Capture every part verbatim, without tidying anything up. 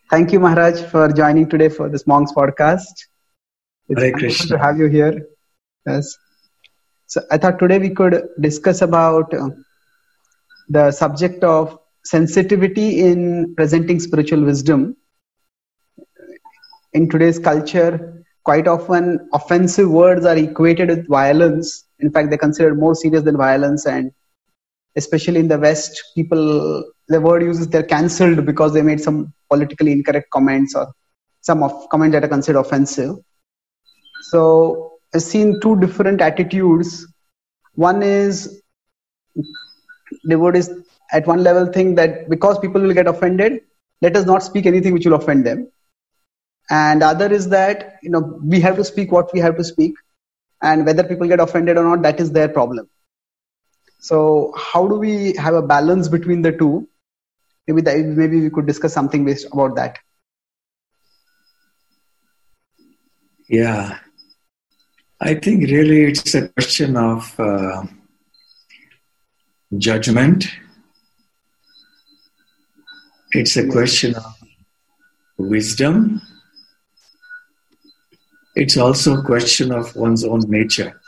Thank you, Maharaj, for joining today for this Monks podcast. It's Hare wonderful Krishna. to have you here. Yes. So I thought today we could discuss about uh, the subject of sensitivity in presenting spiritual wisdom. In today's culture, quite often offensive words are equated with violence. In fact, they're considered more serious than violence, and especially in the West, people, the word uses, they're cancelled because they made some politically incorrect comments or some of comments that are considered offensive. So I've seen two different attitudes. One is devotees at one level think that because people will get offended, let us not speak anything which will offend them. And other is that, you know, we have to speak what we have to speak, and whether people get offended or not, that is their problem. So how do we have a balance between the two? Maybe that, maybe we could discuss something based about that. Yeah, I think really it's a question of uh, judgment. It's a question of wisdom. It's also a question of one's own nature.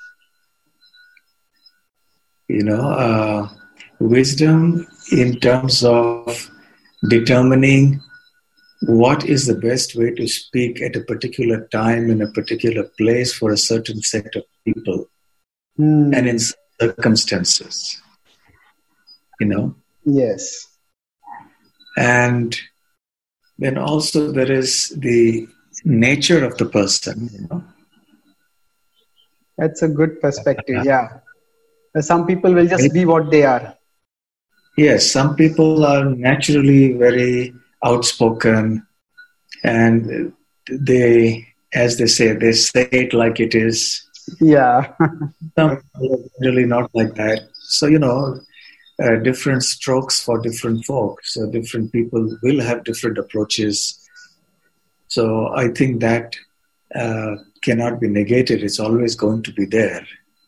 You know, uh, wisdom in terms of determining what is the best way to speak at a particular time in a particular place for a certain set of people Hmm. and in circumstances, you know. Yes. And then also there is the nature of the person, you know. That's a good perspective. Yeah. Some people will just be what they are. Yes, some people are naturally very outspoken, and they, as they say, they say it like it is. Yeah. Some people are generally not like that. So, you know, uh, different strokes for different folks. So different people will have different approaches. So I think that uh, cannot be negated. It's always going to be there.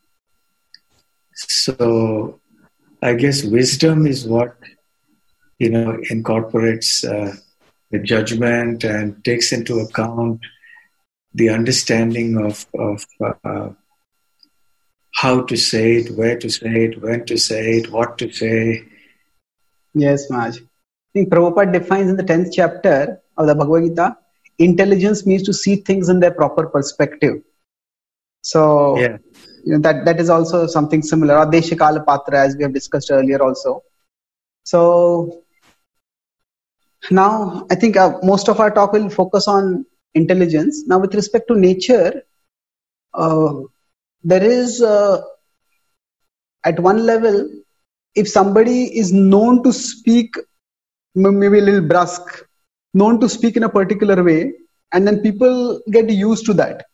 So I guess wisdom is what, you know, incorporates uh, the judgment and takes into account the understanding of, of uh, how to say it, where to say it, when to say it, what to say. Yes, Maj. I think Prabhupada defines in the tenth chapter of the Bhagavad Gita, intelligence means to see things in their proper perspective. So, Yeah. you know, that, that is also something similar. Adesha Kala Patra, as we have discussed earlier also. So, now I think uh, most of our talk will focus on intelligence. Now, with respect to nature, uh, there is, uh, at one level, if somebody is known to speak maybe a little brusque, known to speak in a particular way, and then people get used to that.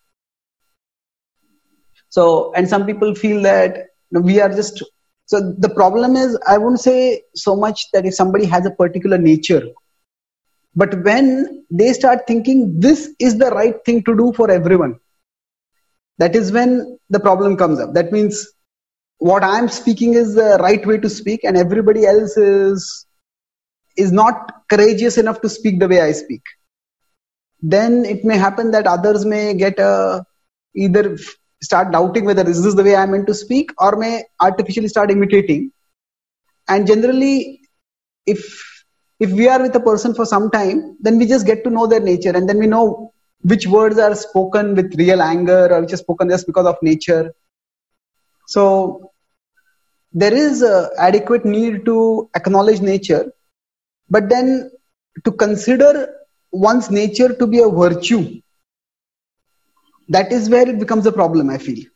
So, and some people feel that, you know, we are just, so the problem is, I wouldn't say so much that if somebody has a particular nature, but when they start thinking this is the right thing to do for everyone, that is when the problem comes up. That means what I'm speaking is the right way to speak, and everybody else is is not courageous enough to speak the way I speak. Then it may happen that others may get a, either start doubting whether this is the way I'm meant to speak, or may artificially start imitating. And generally, if if we are with a person for some time, then we just get to know their nature, and then we know which words are spoken with real anger or which are spoken just because of nature. So there is a adequate need to acknowledge nature, but then to consider one's nature to be a virtue, that is where it becomes a problem, I feel.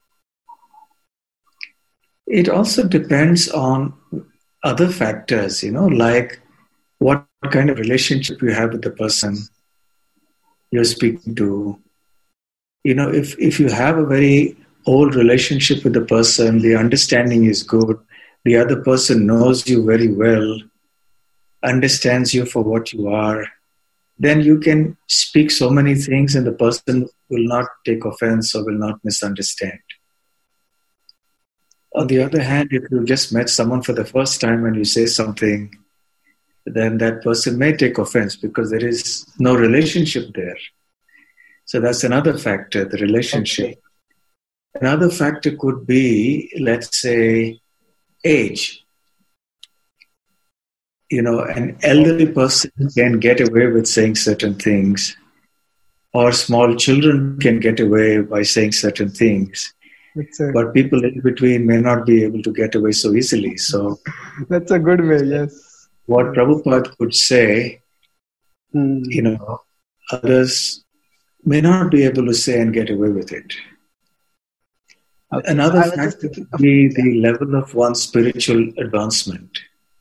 It also depends on other factors, you know, like what kind of relationship you have with the person you're speaking to. You know, if, if you have a very old relationship with the person, the understanding is good, the other person knows you very well, understands you for what you are, then you can speak so many things and the person will not take offense or will not misunderstand. On the other hand, if you just met someone for the first time and you say something then that person may take offense because there is no relationship there. So that's another factor, the relationship. Okay. Another factor could be, let's say, age. You know, an elderly person can get away with saying certain things, or small children can get away by saying certain things. That's a, but people in between may not be able to get away so easily. So that's a good way, yes. What Prabhupada could say, Hmm. you know, others may not be able to say and get away with it. Okay. Another So I was just factor thinking would of- be the level of one's spiritual advancement.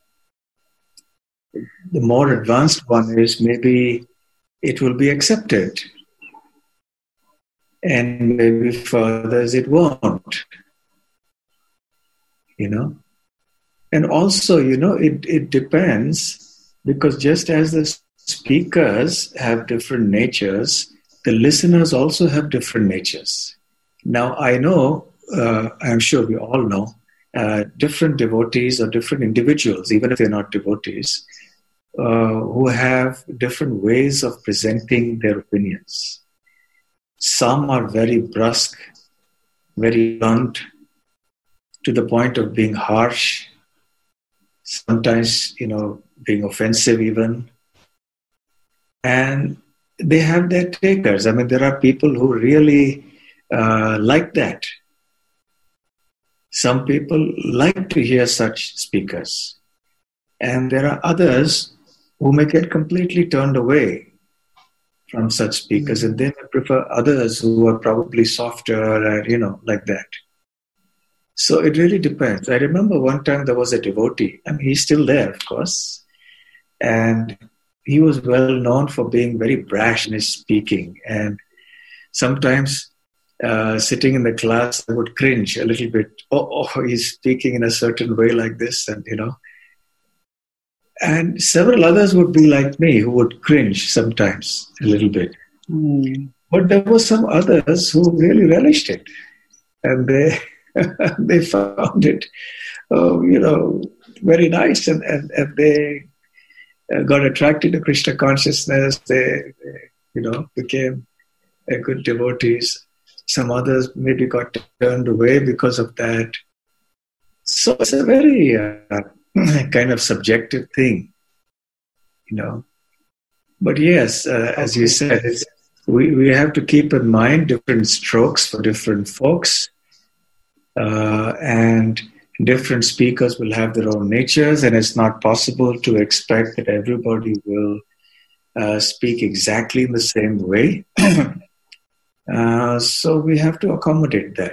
The more advanced one is, maybe it will be accepted. And maybe for others it won't. You know? And also, you know, it, it depends, because just as the speakers have different natures, the listeners also have different natures. Now, I know, uh, I'm sure we all know, uh, different devotees or different individuals, even if they're not devotees, uh, who have different ways of presenting their opinions. Some are very brusque, very blunt, to the point of being harsh, sometimes, you know, being offensive even. And they have their takers. I mean, there are people who really uh, like that. Some people like to hear such speakers. And there are others who may get completely turned away from such speakers, and they may prefer others who are probably softer, and, you know, like that. So it really depends. I remember one time there was a devotee. I mean, he's still there, of course. And he was well known for being very brash in his speaking. And sometimes uh, sitting in the class, I would cringe a little bit. Oh, oh, he's speaking in a certain way like this, and, you know. And several others would be like me, who would cringe sometimes a little bit. Hmm. But there were some others who really relished it. And they they found it, uh, you know, very nice. And, and, and they uh, got attracted to Krishna consciousness. They, they, you know, became uh, good devotees. Some others maybe got turned away because of that. So it's a very uh, kind of subjective thing, you know. But yes, uh, as you said, it's, we, we have to keep in mind different strokes for different folks. Uh, and different speakers will have their own natures, and it's not possible to expect that everybody will uh, speak exactly in the same way. uh, so we have to accommodate that.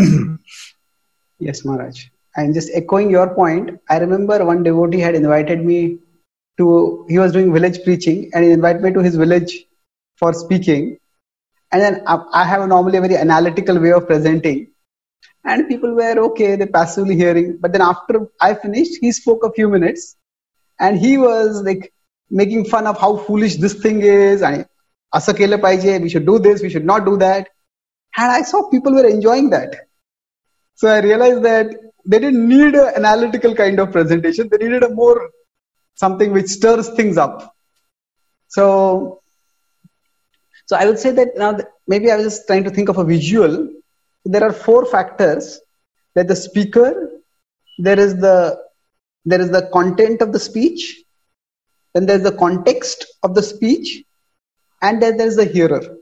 Yes, Maharaj. I'm just echoing your point. I remember one devotee had invited me to, he was doing village preaching, and he invited me to his village for speaking. And then I I have normally a very analytical way of presenting. And people were okay, they passively hearing. But then after I finished, he spoke a few minutes, and he was like making fun of how foolish this thing is. And "Asa kela paije, we should do this, we should not do that." And I saw people were enjoying that. So I realized that they didn't need an analytical kind of presentation. They needed a more something which stirs things up. So, so I would say that now that maybe I was just trying to think of a visual. There are four factors. There's the speaker, there is the there is the content of the speech, then there's the context of the speech, and then there's the hearer.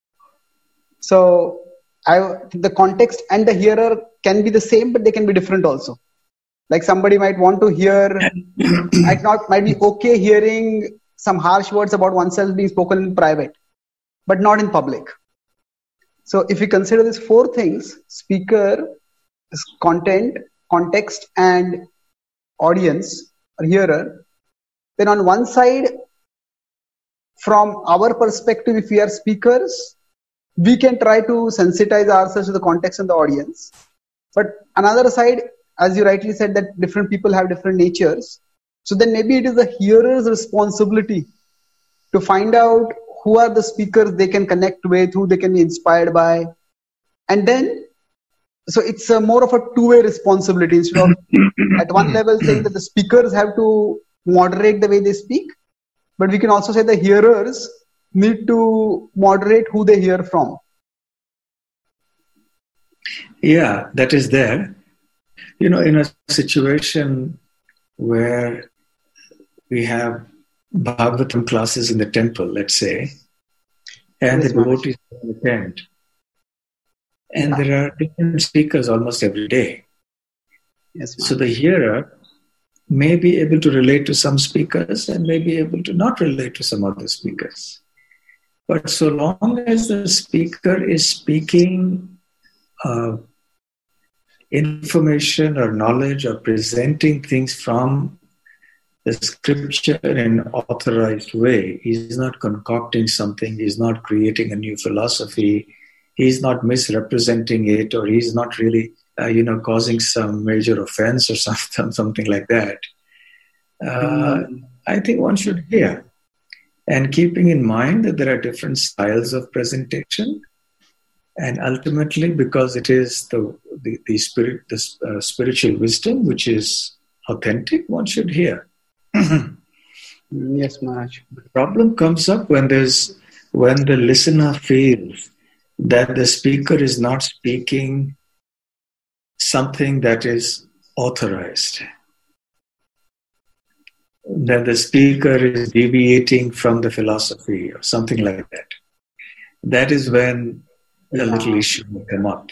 So I, the context and the hearer can be the same, but they can be different also. Like somebody might want to hear, might not, might be okay hearing some harsh words about oneself being spoken in private, but not in public. So if we consider these four things, speaker, content, context, and audience or hearer, then on one side, from our perspective, if we are speakers, we can try to sensitize ourselves to the context and the audience. But another side, as you rightly said, that different people have different natures. So then maybe it is the hearer's responsibility to find out who are the speakers they can connect with, who they can be inspired by. And then, so it's a more of a two-way responsibility instead of at one level saying that the speakers have to moderate the way they speak, but we can also say the hearers need to moderate who they hear from. Yeah, that is there. You know, in a situation where we have Bhagavatam classes in the temple, let's say, and Yes, the devotees attend, and Yeah. there are different speakers almost every day. Yes, So the hearer may be able to relate to some speakers and may be able to not relate to some other speakers. But so long as the speaker is speaking uh, information or knowledge or presenting things from the scripture in an authorized way, he's not concocting something, he's not creating a new philosophy, he's not misrepresenting it, or he's not really, uh, you know, causing some major offense or something, something like that. Uh, Mm. I think one should hear. And keeping in mind that there are different styles of presentation, and ultimately, because it is the the, the spirit, the uh, spiritual wisdom which is authentic, one should hear. Yes, Maharaj. The problem comes up when there's when the listener feels that the speaker is not speaking something that is authorized. That the speaker is deviating from the philosophy or something like that. That is when a Yeah. little issue will come up.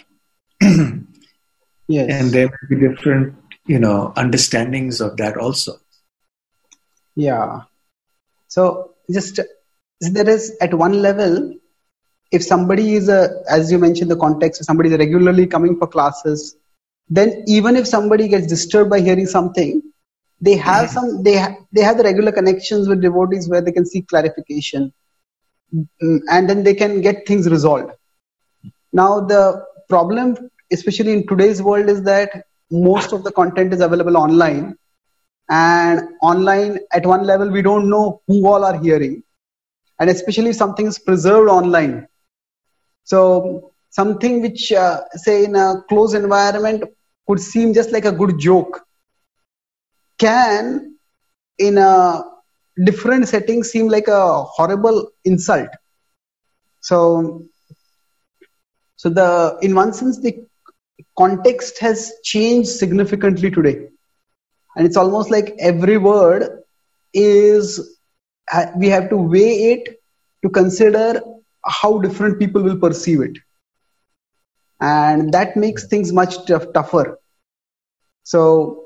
Yes. And there may be different, you know, understandings of that also. Yeah. So just there is at one level, if somebody is a, as you mentioned, the context, if somebody is regularly coming for classes, then even if somebody gets disturbed by hearing something, they have some, they ha- they have the regular connections with devotees where they can seek clarification, mm, and then they can get things resolved. Now the problem, especially in today's world, is that most of the content is available online, and online at one level we don't know who all are hearing, and especially if something is preserved online. So something which uh, say in a closed environment could seem just like a good joke can in a different setting seem like a horrible insult. So so the in one sense the context has changed significantly today, and it's almost like every word is we have to weigh it to consider how different people will perceive it, and that makes things much tough, tougher. So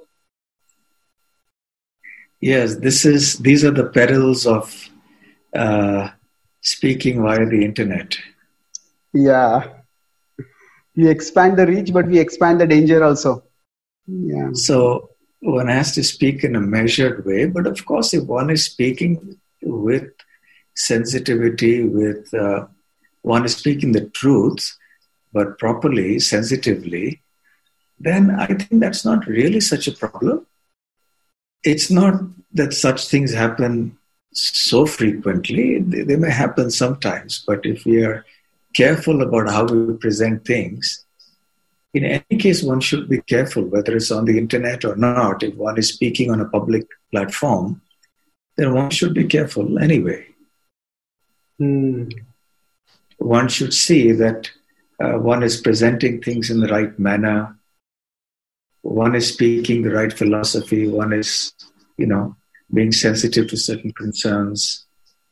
Yes, this is these are the perils of uh, speaking via the internet. yeah, we expand the reach, but we expand the danger also. Yeah. So one has to speak in a measured way, but of course, if one is speaking with sensitivity, with uh, one is speaking the truth, but properly, sensitively, then I think that's not really such a problem. It's not that such things happen so frequently. They, they may happen sometimes, but if we are careful about how we present things, in any case, one should be careful, whether it's on the internet or not. If one is speaking on a public platform, then one should be careful anyway. Hmm. One should see that uh, one is presenting things in the right manner. One is speaking the right philosophy. One is, you know, being sensitive to certain concerns.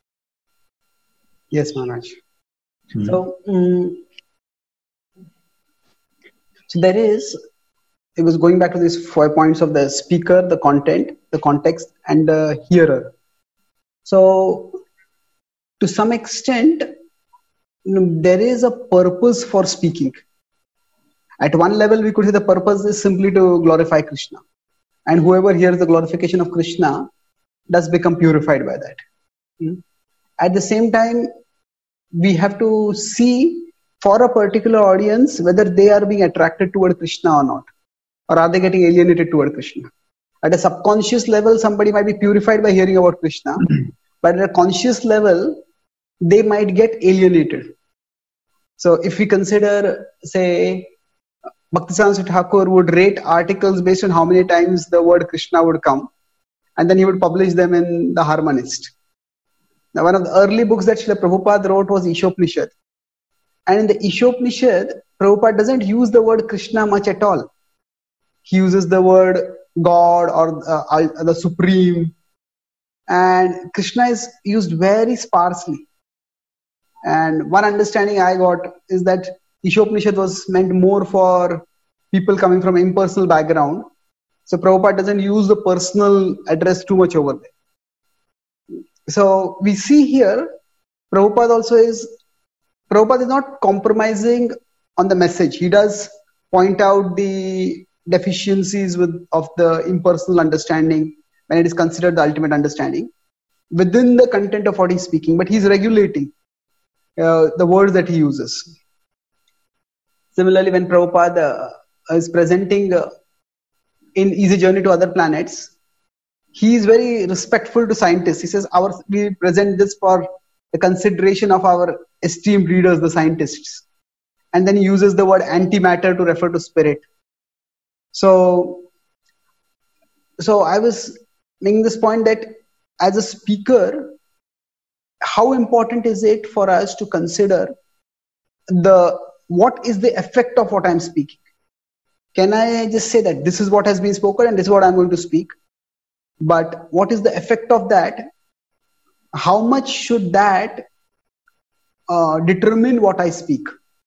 Yes, Maharaj. Hmm. So, um, so there is, it was going back to these five points of the speaker, the content, the context, and the hearer. So, to some extent, you know, there is a purpose for speaking. At one level, we could say the purpose is simply to glorify Krishna. And whoever hears the glorification of Krishna does become purified by that. Hmm. At the same time, we have to see for a particular audience whether they are being attracted toward Krishna or not, or are they getting alienated toward Krishna. At a subconscious level, somebody might be purified by hearing about Krishna, but at a conscious level, they might get alienated. So if we consider, say, Bhaktisiddhanta Thakur would rate articles based on how many times the word Krishna would come, and then he would publish them in the Harmonist. Now, one of the early books that Srila Prabhupada wrote was Ishopanishad. And in the Ishopanishad, Prabhupada doesn't use the word Krishna much at all. He uses the word God or uh, the Supreme. And Krishna is used very sparsely. And one understanding I got is that Ishopanishad was meant more for people coming from impersonal background. So Prabhupada doesn't use the personal address too much over there. So we see here, Prabhupada also is, Prabhupada is not compromising on the message. He does point out the deficiencies with, of the impersonal understanding when it is considered the ultimate understanding within the content of what he's speaking, but he's regulating uh, the words that he uses. Similarly, when Prabhupada uh, is presenting uh, in Easy Journey to Other Planets, he is very respectful to scientists. He says, "Our we present this for the consideration of our esteemed readers, the scientists." And then he uses the word antimatter to refer to spirit. So, so I was making this point that as a speaker, how important is it for us to consider the what is the effect of what I'm speaking? Can I just say that this is what has been spoken and this is what I'm going to speak? But what is the effect of that? How much should that uh, determine what I speak?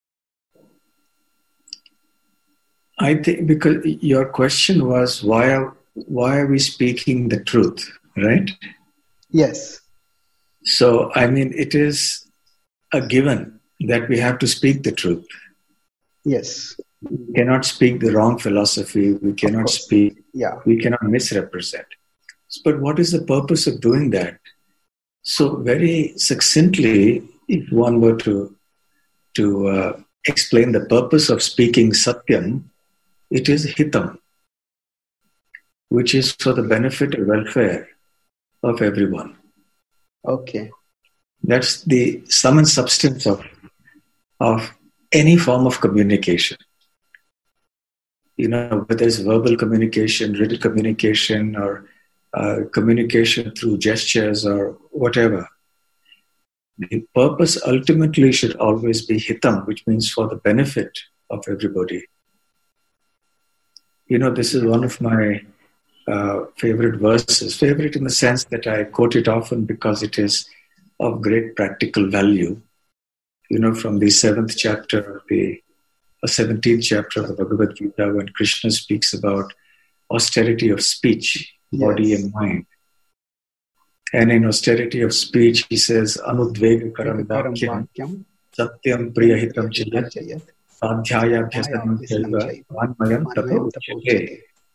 I think because your question was why are why are we speaking the truth, right? Yes. So I mean, it is a given that we have to speak the truth. Yes. We cannot speak the wrong philosophy. We cannot speak. Yeah. We cannot misrepresent. But what is the purpose of doing that? So very succinctly, if one were to to uh, explain the purpose of speaking Satyam, it is hitam, which is for the benefit and welfare of everyone. Okay. That's the sum and substance of, of any form of communication. You know, whether it's verbal communication, written communication, or uh, communication through gestures or whatever. The purpose ultimately should always be hitam, which means for the benefit of everybody. You know, this is one of my uh, favorite verses, favorite in the sense that I quote it often because it is of great practical value. You know, from the seventh chapter of the uh, seventeenth chapter of the Bhagavad Gita, when Krishna speaks about austerity of speech, body yes. and mind. And in austerity of speech, he says, Anudvega karam vakyam, satyam priyahitam chayat, adhyaya bhyasanam chaiva, vanmayam tapo uchyate.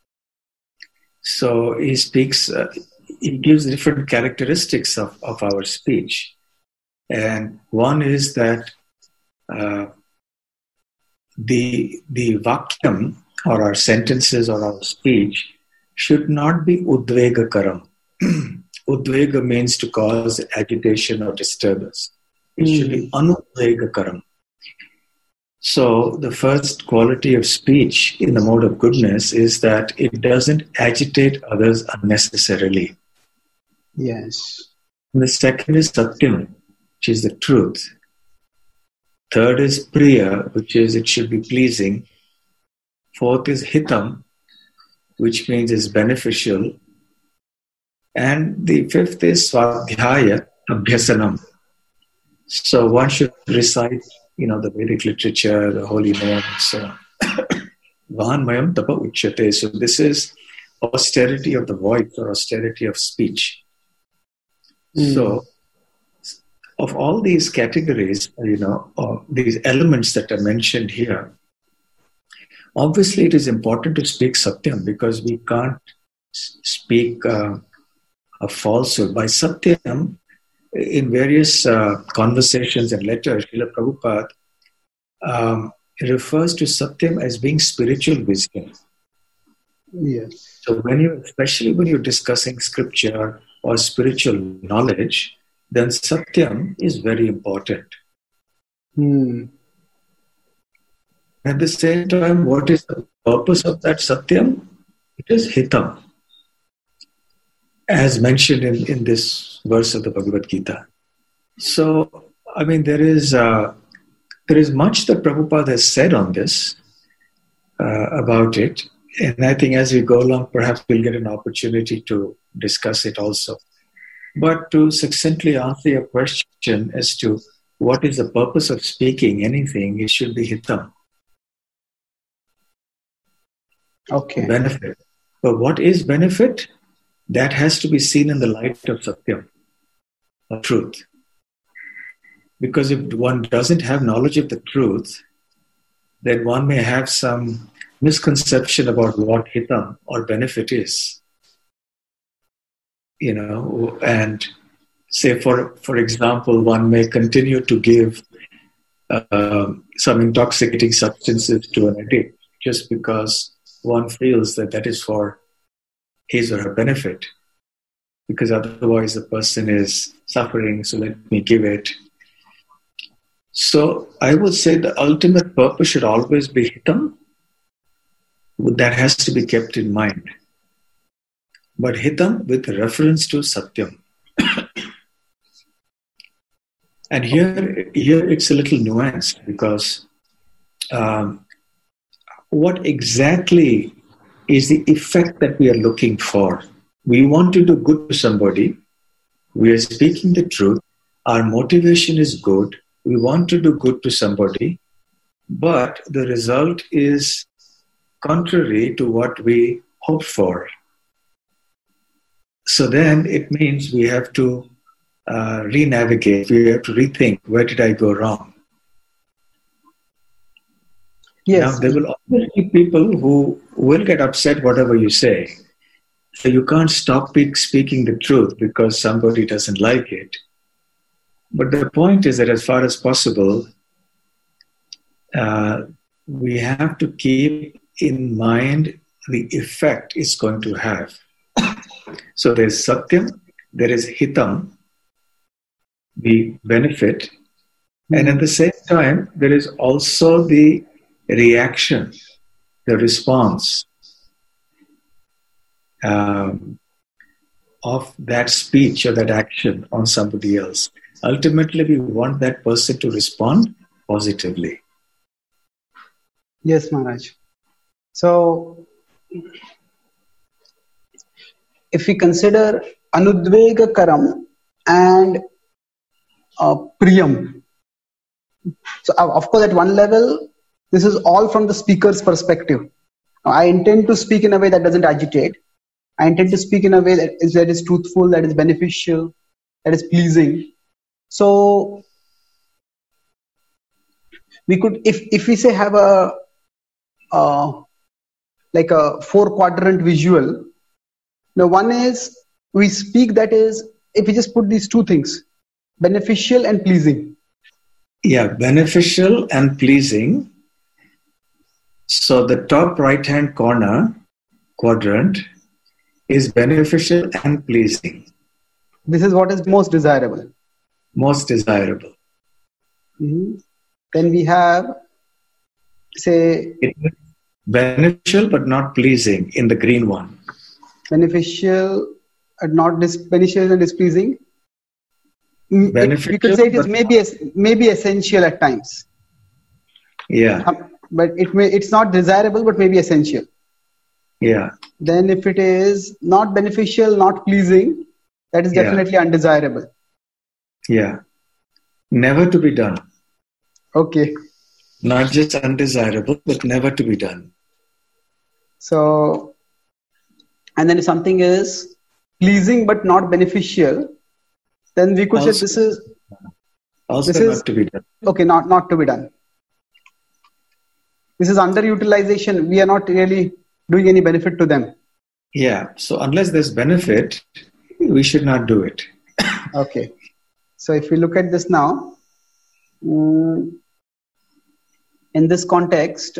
So he speaks, uh, he gives different characteristics of, of our speech. And one is that uh, the, the vakyam, or our sentences or our speech, should not be udvega karam. Udvega means to cause agitation or disturbance. It mm. should be anudvega karam. So the first quality of speech in the mode of goodness is that it doesn't agitate others unnecessarily. Yes. And the second is satyam, which is the truth. Third is priya, which is it should be pleasing. Fourth is hitam, which means it's beneficial. And the fifth is swadhyaya, abhyasanam. So one should recite, you know, the Vedic literature, the holy name, and so on. Vanmayam tapa uchyate. So this is austerity of the voice or austerity of speech. Mm. So of all these categories, you know, of these elements that are mentioned here, obviously it is important to speak satyam because we can't speak uh, a falsehood. By satyam, in various uh, conversations and letters, Srila Prabhupada um, refers to satyam as being spiritual wisdom. Yes. So when you, especially when you're discussing scripture or spiritual knowledge, then satyam is very important. Hmm. At the same time, what is the purpose of that satyam? It is hitam. as mentioned in, in this verse of the Bhagavad Gita. So, I mean, there is uh, there is much that Prabhupada has said on this, uh, about it. And I think as we go along, perhaps we'll get an opportunity to discuss it also. But to succinctly answer your question as to what is the purpose of speaking anything, it should be hitam. Okay. Benefit. But what is benefit? That has to be seen in the light of Satyam, of truth. Because if one doesn't have knowledge of the truth, then one may have some misconception about what hitam or benefit is. You know, and say for for example, one may continue to give uh, some intoxicating substances to an addict just because one feels that that is for his or her benefit, because otherwise the person is suffering, so let me give it. So I would say the ultimate purpose should always be hitam. That has to be kept in mind. But hitam with reference to satyam. And here, here it's a little nuanced, because um, what exactly is the effect that we are looking for? We want to do good to somebody. We are speaking the truth. Our motivation is good. We want to do good to somebody. But the result is contrary to what we hoped for. So then it means we have to uh, re-navigate. We have to rethink, where did I go wrong? Yes. Now, there will always be people who will get upset whatever you say. So you can't stop speaking the truth because somebody doesn't like it. But the point is that as far as possible, uh, we have to keep in mind the effect it's going to have. So there's satyam, there is hitam, the benefit, and at the same time, there is also the reaction, the response um, of that speech or that action on somebody else. Ultimately, we want that person to respond positively. Yes, Maharaj. So, if we consider anudvega karam and uh, priyam, so uh, of course at one level, this is all from the speaker's perspective. Now, I intend to speak in a way that doesn't agitate. I intend to speak in a way that is, that is truthful, that is beneficial, that is pleasing. So, we could, if, if we say have a, uh, like a four quadrant visual. Now, one is we speak, that is, if we just put these two things, beneficial and pleasing. Yeah, beneficial and pleasing. So the top right-hand corner quadrant is beneficial and pleasing. This is what is most desirable. Most desirable. Mm-hmm. Then we have, say, it is beneficial but not pleasing in the green one. Beneficial and not dis- beneficial and displeasing. Beneficial, we could say it is maybe maybe essential at times. Yeah. Um, but it may it's not desirable, but maybe essential. Yeah. Then if it is not beneficial, not pleasing, that is definitely yeah. undesirable. Yeah. Never to be done. Okay. Not just undesirable, but never to be done. So, and then if something is pleasing but not beneficial, then we could also, say this is also this not is, to be done. Okay, not, not to be done. This is underutilization. We are not really doing any benefit to them. Yeah. So unless there's benefit, we should not do it. Okay. So if we look at this now, um, in this context,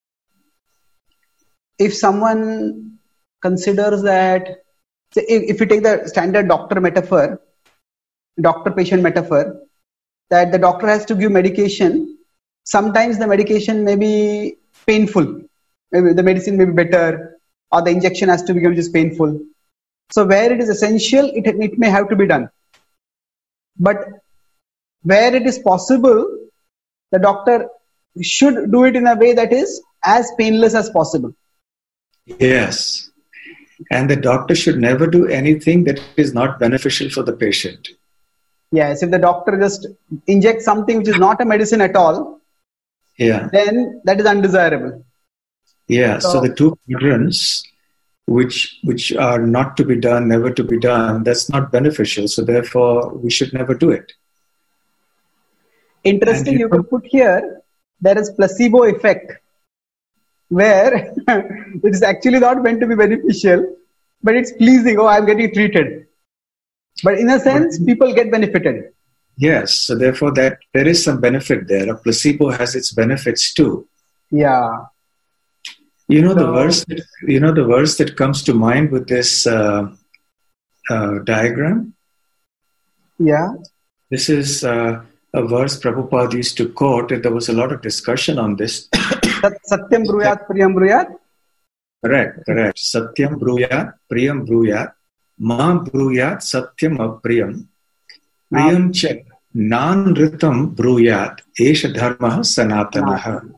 if someone considers that, say, if, if you take the standard doctor metaphor, doctor-patient metaphor, that the doctor has to give medication, sometimes the medication may be painful. Maybe the medicine may be better, or the injection has to be given which is painful. So where it is essential, it, it may have to be done. But where it is possible, the doctor should do it in a way that is as painless as possible. Yes. And the doctor should never do anything that is not beneficial for the patient. Yes, if the doctor just injects something which is not a medicine at all, yeah, then that is undesirable. Yeah, so, so the two quadrants which which are not to be done, never to be done, that's not beneficial. So therefore, we should never do it. Interesting, you, you could put here, there is placebo effect, where it is actually not meant to be beneficial, but it's pleasing. Oh, I'm getting treated. But in a sense, people get benefited. Yes, so therefore that there is some benefit there. A placebo has its benefits too. Yeah. You know so, the verse. That, you know the verse that comes to mind with this uh, uh, diagram. Yeah. This is uh, a verse Prabhupada used to quote, and there was a lot of discussion on this. Satyam bruyat, priyam bruyat. Correct, correct. Satyam bruyat, priyam bruyat. Ma bruyat satyam apriyam. Priyam cha nan ritam bruyat. Esha dharma sanatanaha.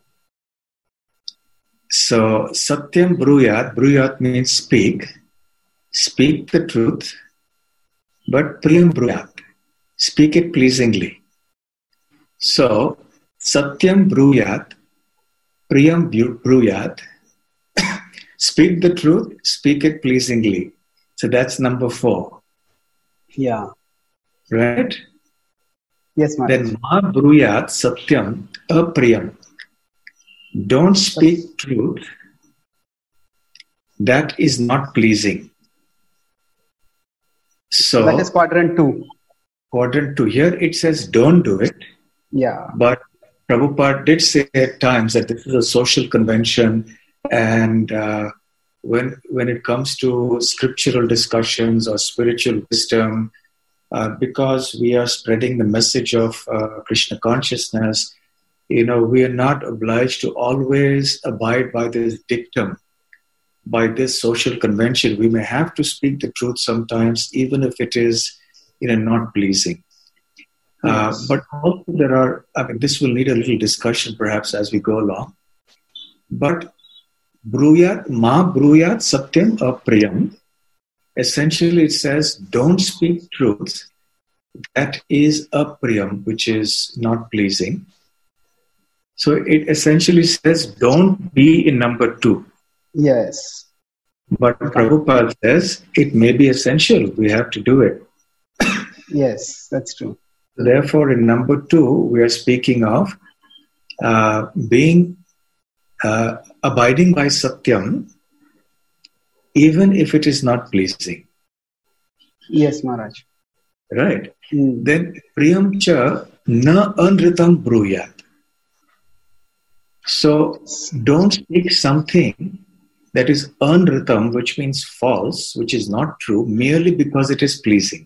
So, satyam bruyat, bruyat means speak. Speak the truth. But priyam bruyat. Speak it pleasingly. So, satyam bruyat, priyam bruyat. Speak the truth, speak it pleasingly. So that's number four. Yeah. Right? Yes, ma'am. Then ma bruyat satyam apriyam. Don't speak truth that is not pleasing. So that is quadrant two. Quadrant two. Here it says don't do it. Yeah. But Prabhupada did say at times that this is a social convention, and uh, when when it comes to scriptural discussions or spiritual wisdom, uh, because we are spreading the message of uh, Krishna consciousness, you know, we are not obliged to always abide by this dictum, by this social convention. We may have to speak the truth sometimes, even if it is, you know, not pleasing. Uh, but also there are, I mean, this will need a little discussion perhaps as we go along. But bruyat, ma bruyat satyam apriyam, essentially it says don't speak truth that is apriyam, which is not pleasing. So it essentially says don't be in number two. Yes. But Prabhupada says it may be essential. We have to do it. Yes, that's true. Therefore, in number two, we are speaking of uh, being uh, abiding by Satyam, even if it is not pleasing. Yes, Maharaj. Right. Mm. Then Priyam cha na anritam bruyat. So don't speak something that is anritam, which means false, which is not true, merely because it is pleasing.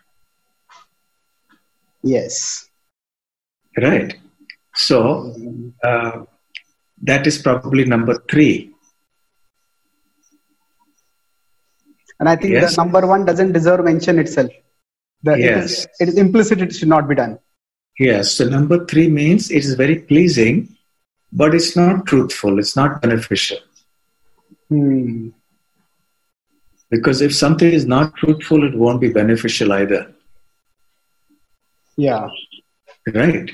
Yes. Right. So uh, that is probably number three. And I think yes. the number one doesn't deserve mention itself. The, yes. It is, it is implicit, it should not be done. Yes. So number three means it is very pleasing, but it's not truthful. It's not beneficial. Hmm. Because if something is not truthful, it won't be beneficial either. Yeah. Right.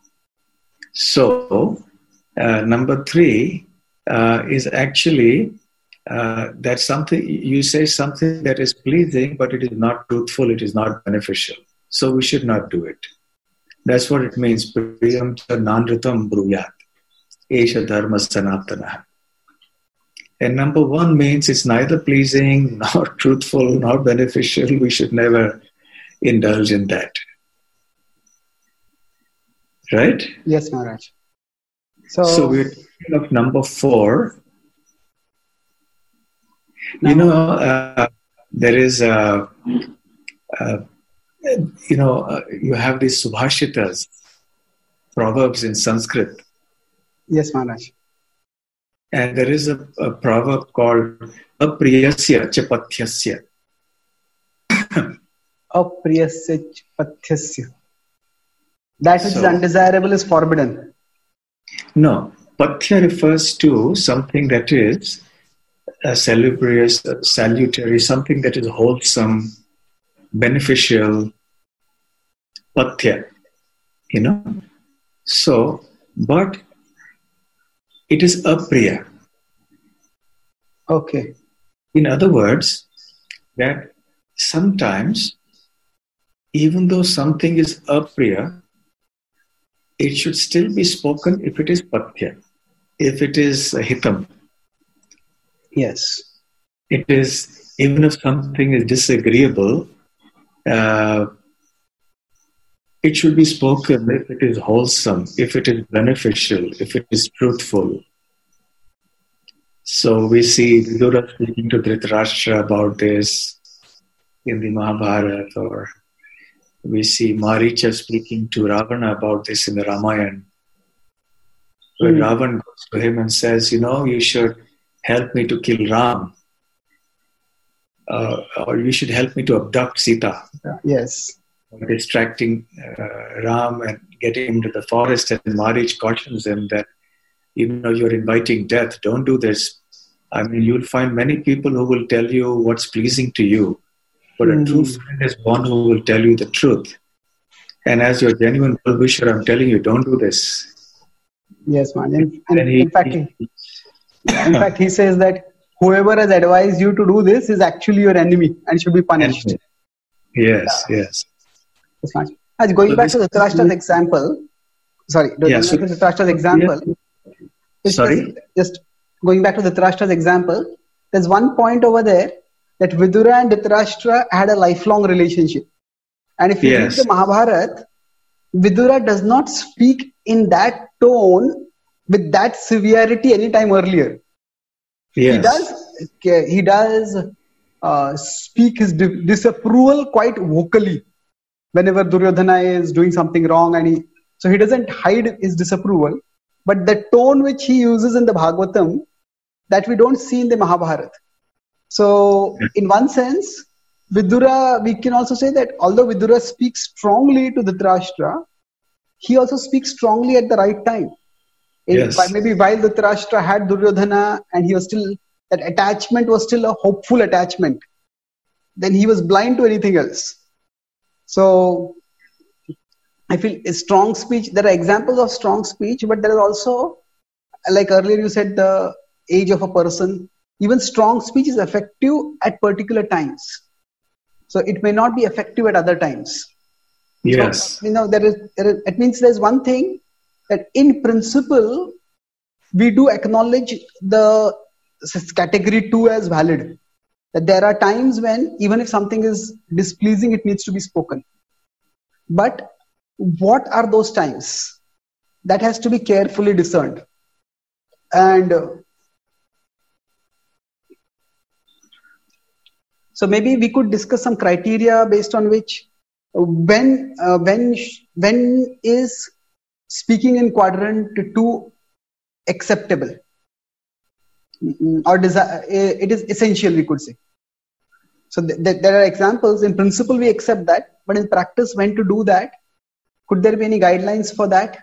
So, uh, number three uh, is actually uh, that something, you say something that is pleasing, but it is not truthful, it is not beneficial. So we should not do it. That's what it means. Priyam cha nanritam bruyat. Esha dharma sanatana. And number one means it's neither pleasing, nor truthful, nor beneficial. We should never indulge in that. Right? Yes, Maharaj. So, so we're talking of number four. You know, uh, there is, a, uh, you know, uh, you have these subhashitas, proverbs in Sanskrit. Yes, Maharaj. And there is a, a proverb called apriyasya cha pathyasya. Apriyasya pathyasya. That which So- is undesirable is forbidden. No, pathya refers to something that is uh, salubrious, uh, salutary, something that is wholesome, beneficial. Pathya, you know. So, but it is apriya. Okay. In other words, that sometimes, even though something is apriya, it should still be spoken if it is pathya, if it is hitam. Yes. It is, even if something is disagreeable, uh, it should be spoken if it is wholesome, if it is beneficial, if it is truthful. So we see Vidura speaking to Dhritarashtra about this in the Mahabharata, or we see Maricha speaking to Ravana about this in the Ramayana. When Hmm. Ravan goes to him and says, you know, you should help me to kill Ram, uh, or you should help me to abduct Sita, Yes. distracting uh, Ram and getting him to the forest. And Marich cautions him that, you know, you're inviting death. Don't do this. I mean, you'll find many people who will tell you what's pleasing to you, but a true Hmm. friend is one who will tell you the truth. And as your genuine well-wisher, I'm telling you, don't do this. Yes, man. In, in, Then he- in fact, he, in fact, he says that whoever has advised you to do this is actually your enemy and should be punished. Enemy. Yes, yes. Yes, man. As going So back to this- Dhritarashtra's example, sorry, going Yeah, back so- to Dhritarashtra's example, it's Sorry? Just, just going back to Dhritarashtra's example, there's one point over there that Vidura and Dhritarashtra had a lifelong relationship. And if you read Yes. the Mahabharata, Vidura does not speak in that tone with that severity any time earlier. Yes. He does, he does uh, speak his di- disapproval quite vocally whenever Duryodhana is doing something wrong, and he so he doesn't hide his disapproval. But the tone which he uses in the Bhagavatam, that we don't see in the Mahabharata. So, in one sense, Vidura, we can also say that although Vidura speaks strongly to Dhritarashtra, he also speaks strongly at the right time. In- Yes. by- Maybe while Dhritarashtra had Duryodhana and he was still, that attachment was still a hopeful attachment, then he was blind to anything else. So, I feel a strong speech, there are examples of strong speech, but there is also, like earlier you said, the age of a person. Even strong speech is effective at particular times. So it may not be effective at other times. Yes. So, you know, there is, there is, it means there's one thing that in principle, we do acknowledge the category two as valid. That there are times when even if something is displeasing, it needs to be spoken. But what are those times? That has to be carefully discerned. And uh, so maybe we could discuss some criteria based on which uh, when uh, when when is speaking in quadrant two acceptable Mm, or desi- it is essential, we could say. So th- th- there are examples. In principle, we accept that, but in practice, when to do that? Could there be any guidelines for that?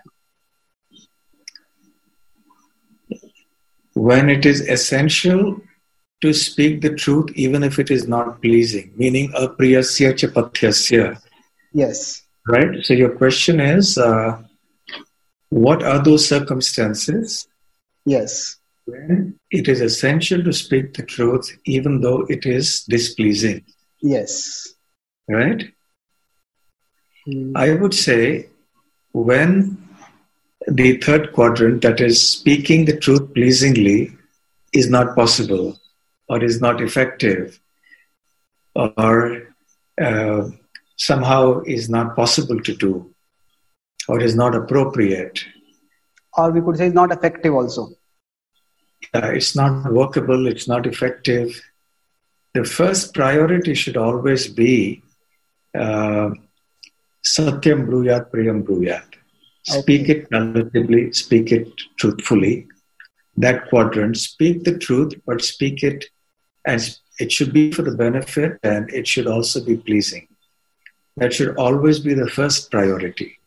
When it is essential to speak the truth, even if it is not pleasing, meaning apriyasya cha pathyasya. Yes. Right? So your question is, uh, what are those circumstances Yes. when it is essential to speak the truth, even though it is displeasing? Yes. Right? Mm. I would say when the third quadrant, that is speaking the truth pleasingly, is not possible or is not effective or uh, somehow is not possible to do or is not appropriate. Or we could say it's not effective also. Uh, it's not workable, it's not effective. The first priority should always be uh, Satyam Bruyat Priyam Bruyat. Speak Okay. it relatively, speak it truthfully. That quadrant, speak the truth, but speak it, and it should be for the benefit and it should also be pleasing. That should always be the first priority.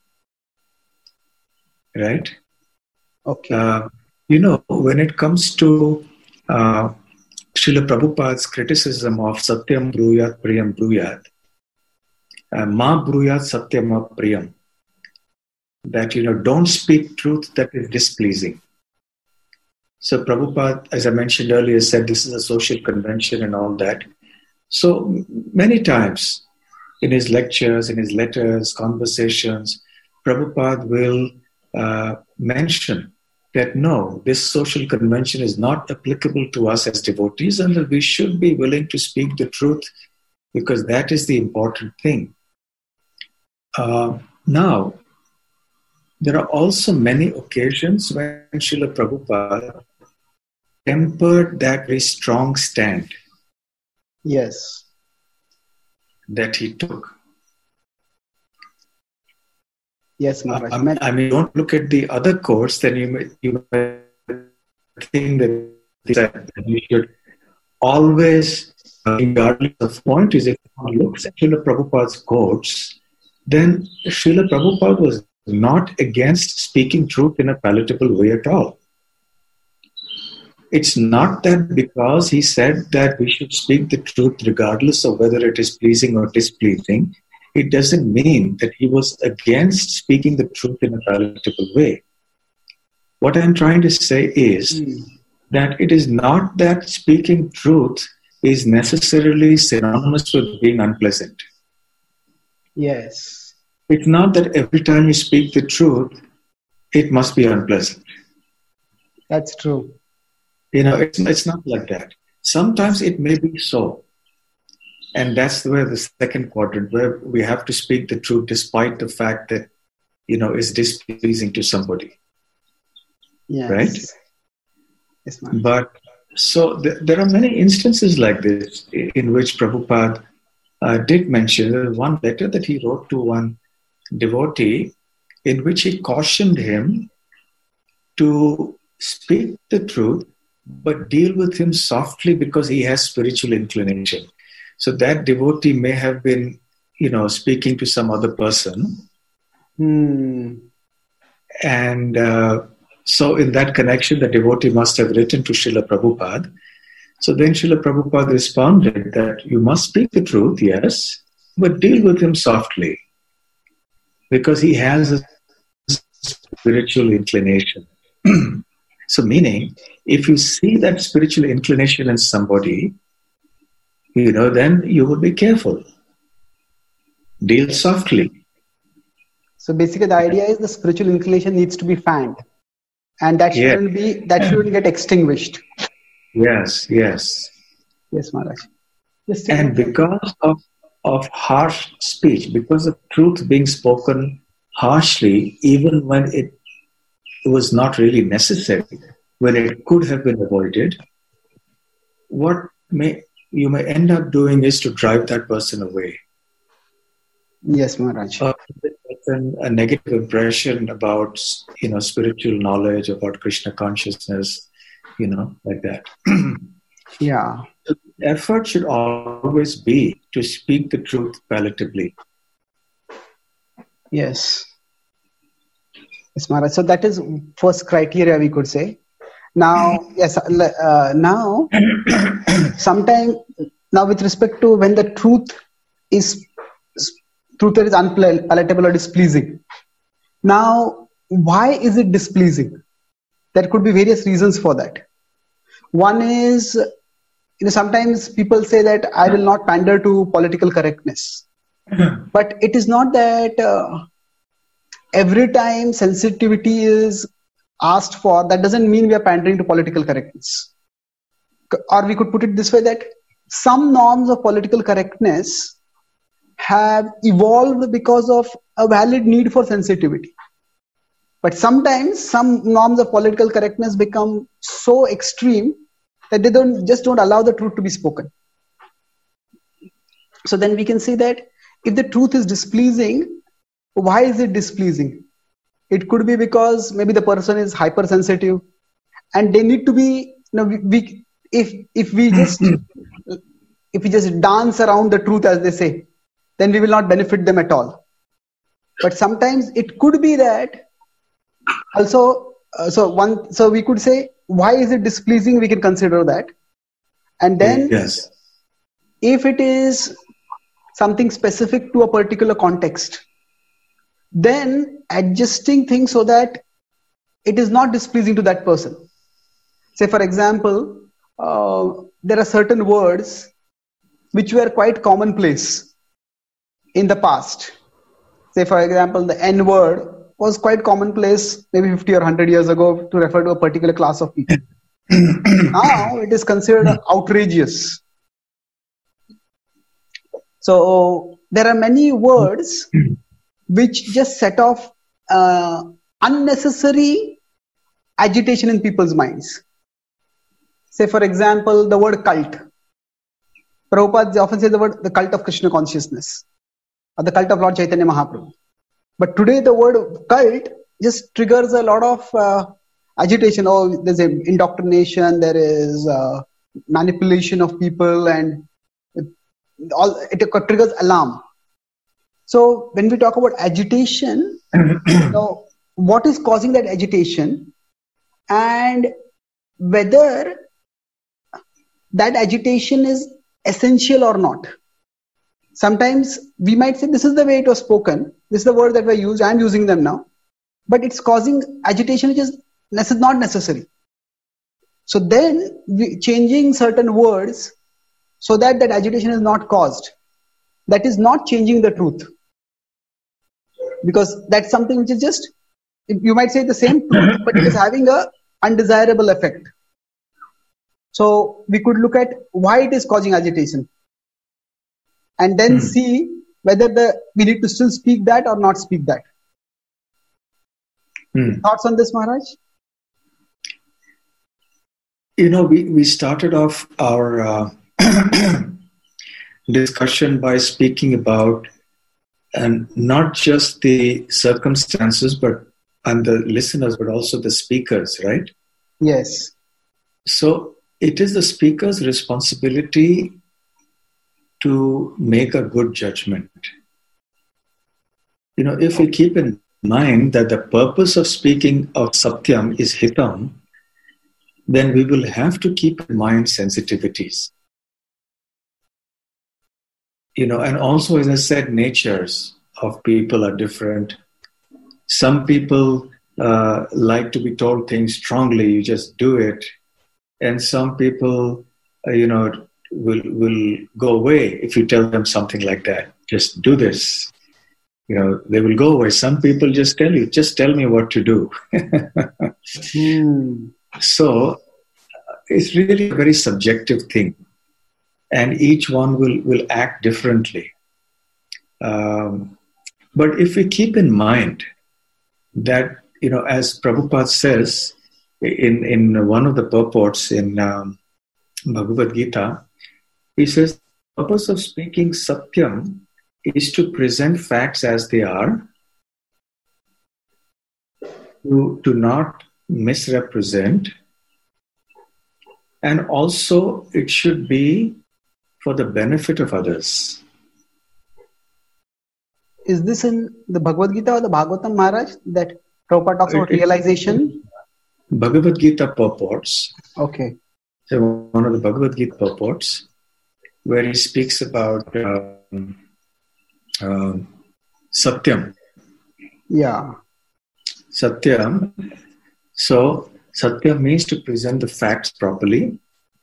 Right? Okay. Uh, you know, when it comes to uh, Srila Prabhupada's criticism of Satyam Bruyat Priyam Bruyat, uh, Ma Bruyat Satyam Priyam, that, you know, don't speak truth that is displeasing. So Prabhupada, as I mentioned earlier, said this is a social convention and all that. So many times in his lectures, in his letters, conversations, Prabhupada will uh, mention that no, this social convention is not applicable to us as devotees, and that we should be willing to speak the truth because that is the important thing. Uh, now, there are also many occasions when Srila Prabhupada tempered that very strong stand. Yes. That he took. Yes, Maharaj. I mean, I mean, don't look at the other quotes, then you may, you may think that you should always, uh, regardless of point, is if one looks at Srila Prabhupada's quotes, then Srila Prabhupada was not against speaking truth in a palatable way at all. It's not that because he said that we should speak the truth regardless of whether it is pleasing or displeasing, it doesn't mean that he was against speaking the truth in a palatable way. What I'm trying to say is mm. that it is not that speaking truth is necessarily synonymous with being unpleasant. Yes. It's not that every time you speak the truth, it must be unpleasant. That's true. You know, it's, it's not like that. Sometimes it may be so. And that's where the second quadrant, where we have to speak the truth despite the fact that, you know, it's displeasing to somebody. Yes. Right? Yes, ma'am. But so th- there are many instances like this in which Prabhupada uh, did mention one letter that he wrote to one devotee in which he cautioned him to speak the truth but deal with him softly because he has spiritual inclination. So that devotee may have been, you know, speaking to some other person. Hmm. And uh, so in that connection, the devotee must have written to Srila Prabhupada. So then Srila Prabhupada responded that you must speak the truth, yes, but deal with him softly because he has a spiritual inclination. So meaning, if you see that spiritual inclination in somebody, you know, then you would be careful. Deal softly. So basically the idea is the spiritual inclination needs to be fanned. And that shouldn't yes. be, that shouldn't get extinguished. Yes, yes. Yes, Maharaj. Yes, and because of, of harsh speech, because of truth being spoken harshly, even when it was not really necessary, when it could have been avoided, what may you may end up doing is to drive that person away. Yes, Maharaj. Uh, a negative impression about, you know, spiritual knowledge, about Krishna consciousness, you know, like that. Yeah. The effort should always be to speak the truth palatably. Yes. Yes, Maharaj. So that is first criteria, we could say. Now, yes, uh, now, sometime, now with respect to when the truth is, truth is unpalatable or displeasing. Now, why is it displeasing? There could be various reasons for that. One is, you know, sometimes people say that I will not pander to political correctness. But it is not that uh, every time sensitivity is asked for, that doesn't mean we are pandering to political correctness. Or we could put it this way, that some norms of political correctness have evolved because of a valid need for sensitivity. But sometimes some norms of political correctness become so extreme that they don't just don't allow the truth to be spoken. So then we can say that if the truth is displeasing, why is it displeasing? It could be because maybe the person is hypersensitive and they need to be, you know, we, we if if we just if we just dance around the truth, as they say, then we will not benefit them at all. But sometimes it could be that also, uh, so one, so we could say, why is it displeasing? We can consider that. And then yes. if it is something specific to a particular context, then adjusting things so that it is not displeasing to that person. Say, for example, uh, there are certain words which were quite commonplace in the past. Say, for example, the N word was quite commonplace maybe fifty or one hundred years ago to refer to a particular class of people. Now it is considered outrageous. So there are many words which just set off uh, unnecessary agitation in people's minds. Say, for example, the word cult. Prabhupada often says the word the cult of Krishna consciousness, or the cult of Lord Chaitanya Mahaprabhu. But today the word cult just triggers a lot of uh, agitation. Oh, there's an indoctrination, there is uh, manipulation of people, and it, all it triggers alarm. So when we talk about agitation, you know, what is causing that agitation, and whether that agitation is essential or not. Sometimes we might say, this is the way it was spoken, this is the word that we use, I'm using them now, but it's causing agitation which is not necessary. So then we, changing certain words so that that agitation is not caused, that is not changing the truth. Because that's something which is just, you might say the same truth, but it is having a undesirable effect. So we could look at why it is causing agitation, and then mm. see whether the we need to still speak that or not speak that. Mm. Thoughts on this, Maharaj? You know, we, we started off our uh, discussion by speaking about and not just the circumstances, but and the listeners, but also the speakers, right? Yes. So it is the speaker's responsibility to make a good judgment. You know, if we keep in mind that the purpose of speaking of Satyam is Hitam, then we will have to keep in mind sensitivities. You know, and also, as I said, natures of people are different. Some people uh, like to be told things strongly, you just do it. And some people, uh, you know, will will go away if you tell them something like that. Just do this. You know, they will go away. Some people just tell you, just tell me what to do. mm. So it's really a very subjective thing. And each one will, will act differently. Um, but if we keep in mind that, you know, as Prabhupada says in, in one of the purports in um, Bhagavad Gita, he says, the purpose of speaking Satyam is to present facts as they are, to, to not misrepresent, and also it should be for the benefit of others. Is this in the Bhagavad Gita or the Bhagavatam, Maharaj, that Prabhupada talks about realization? Bhagavad Gita purports. Okay. So one of the Bhagavad Gita purports, where he speaks about um, uh, Satyam. Yeah. Satyam. So Satyam means to present the facts properly.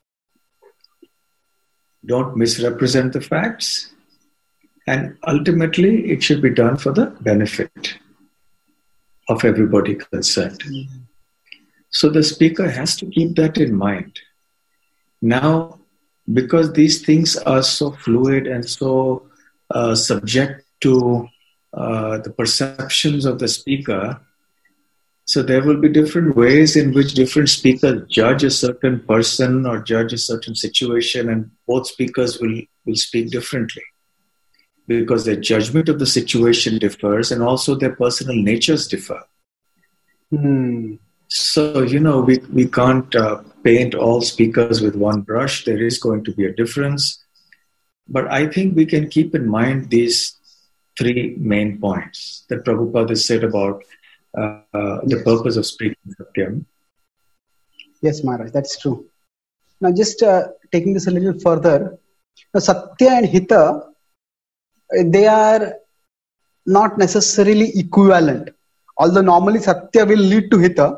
Don't misrepresent the facts. And ultimately, it should be done for the benefit of everybody concerned. Mm-hmm. So the speaker has to keep that in mind. Now, because these things are so fluid and so uh, subject to uh, the perceptions of the speaker, so there will be different ways in which different speakers judge a certain person or judge a certain situation, and both speakers will, will speak differently because their judgment of the situation differs and also their personal natures differ. Hmm. So, you know, we, we can't uh, paint all speakers with one brush. There is going to be a difference. But I think we can keep in mind these three main points that Prabhupada has said about uh, uh, the Yes. purpose of speaking Satyam. Yes, Maharaj, that's true. Now, just uh, taking this a little further, now, Satya and Hita, they are not necessarily equivalent. Although normally Satya will lead to Hita,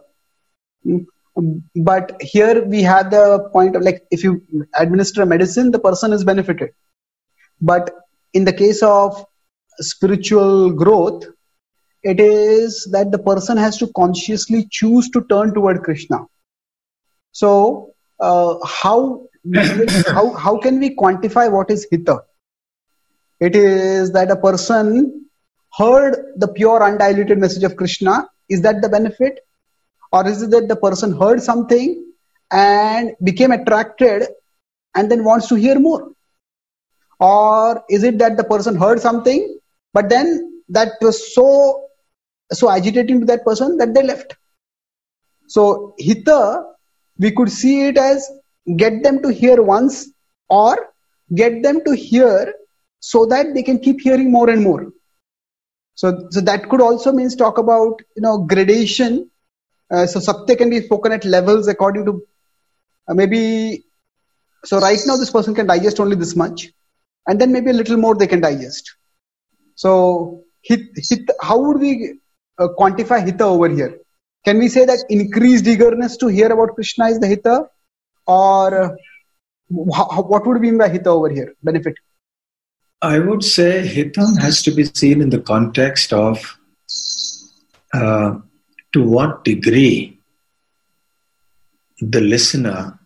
but here we have the point of like if you administer a medicine, the person is benefited. But in the case of spiritual growth, it is that the person has to consciously choose to turn toward Krishna. So, uh, how, how how can we quantify what is Hita? It is that a person heard the pure undiluted message of Krishna. Is that the benefit? Or is it that the person heard something and became attracted and then wants to hear more? Or is it that the person heard something, but then that was so, so agitating to that person that they left? So Hita, we could see it as get them to hear once or get them to hear so that they can keep hearing more and more. So, so that could also means talk about, you know, gradation. Uh, so Satya can be spoken at levels according to uh, maybe, so right now this person can digest only this much and then maybe a little more they can digest. So hit, hit, how would we uh, quantify Hita over here? Can we say that increased eagerness to hear about Krishna is the Hita, or uh, wh- what would we mean by Hita over here, benefit? I would say Hitam has to be seen in the context of uh, to what degree the listener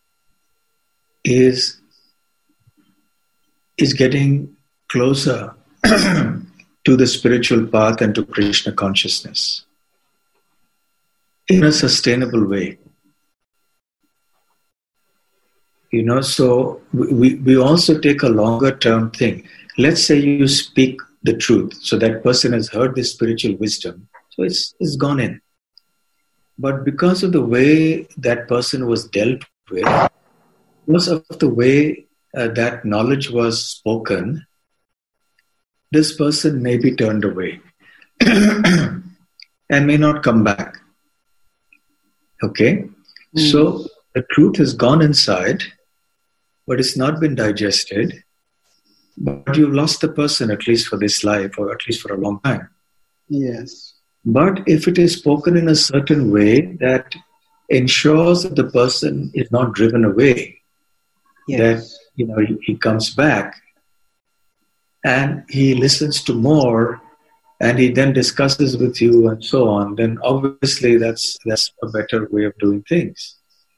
is is getting closer to the spiritual path and to Krishna consciousness in a sustainable way. You know, so we, we also take a longer term thing. Let's say you speak the truth. So that person has heard this spiritual wisdom. So it's, it's gone in. But because of the way that person was dealt with, because of the way uh, that knowledge was spoken, this person may be turned away and may not come back. Okay? Mm. So the truth has gone inside, but it's not been digested. But you've lost the person, at least for this life, or at least for a long time. Yes. But if it is spoken in a certain way that ensures that the person is not driven away, yes. that you know he, he comes back and he listens to more, and he then discusses with you and so on, then obviously that's that's a better way of doing things.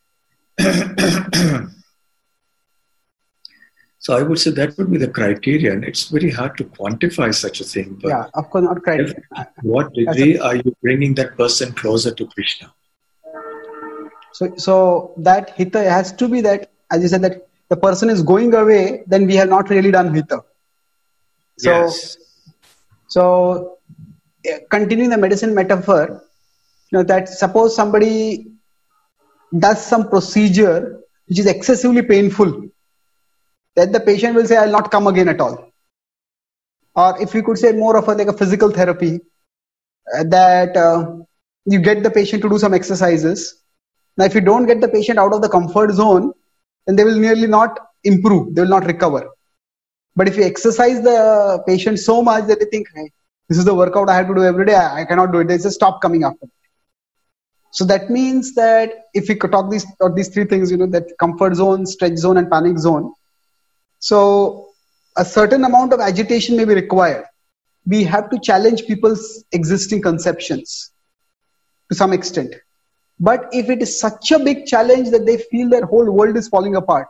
So I would say that would be the criterion. It's very hard to quantify such a thing. But yeah, of course not criterion. What degree are you bringing that person closer to Krishna? So, so that Hita has to be that, as you said, that the person is going away, then we have not really done Hita. So, yes. So continuing the medicine metaphor, you know, that suppose somebody does some procedure which is excessively painful, then the patient will say, I'll not come again at all. Or if we could say more of a, like a physical therapy, uh, that uh, you get the patient to do some exercises. Now, if you don't get the patient out of the comfort zone, then they will nearly not improve. They will not recover. But if you exercise the patient so much that they think, hey, this is the workout I have to do every day, I, I cannot do it. They just stop coming after. So that means that if we could talk these, talk these three things, you know, that comfort zone, stretch zone, and panic zone. So a certain amount of agitation may be required. We have to challenge people's existing conceptions to some extent. But if it is such a big challenge that they feel their whole world is falling apart,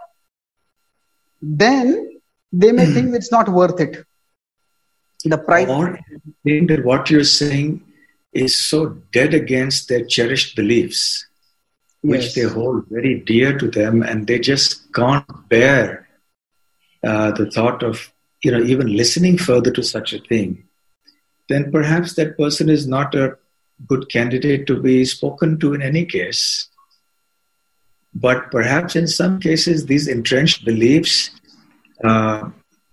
then they may think it's not worth it. The price. Or think that what you're saying is so dead against their cherished beliefs, yes. which they hold very dear to them, and they just can't bear uh, the thought of, you know, even listening further to such a thing. Then perhaps that person is not a good candidate to be spoken to in any case. But perhaps in some cases, these entrenched beliefs uh,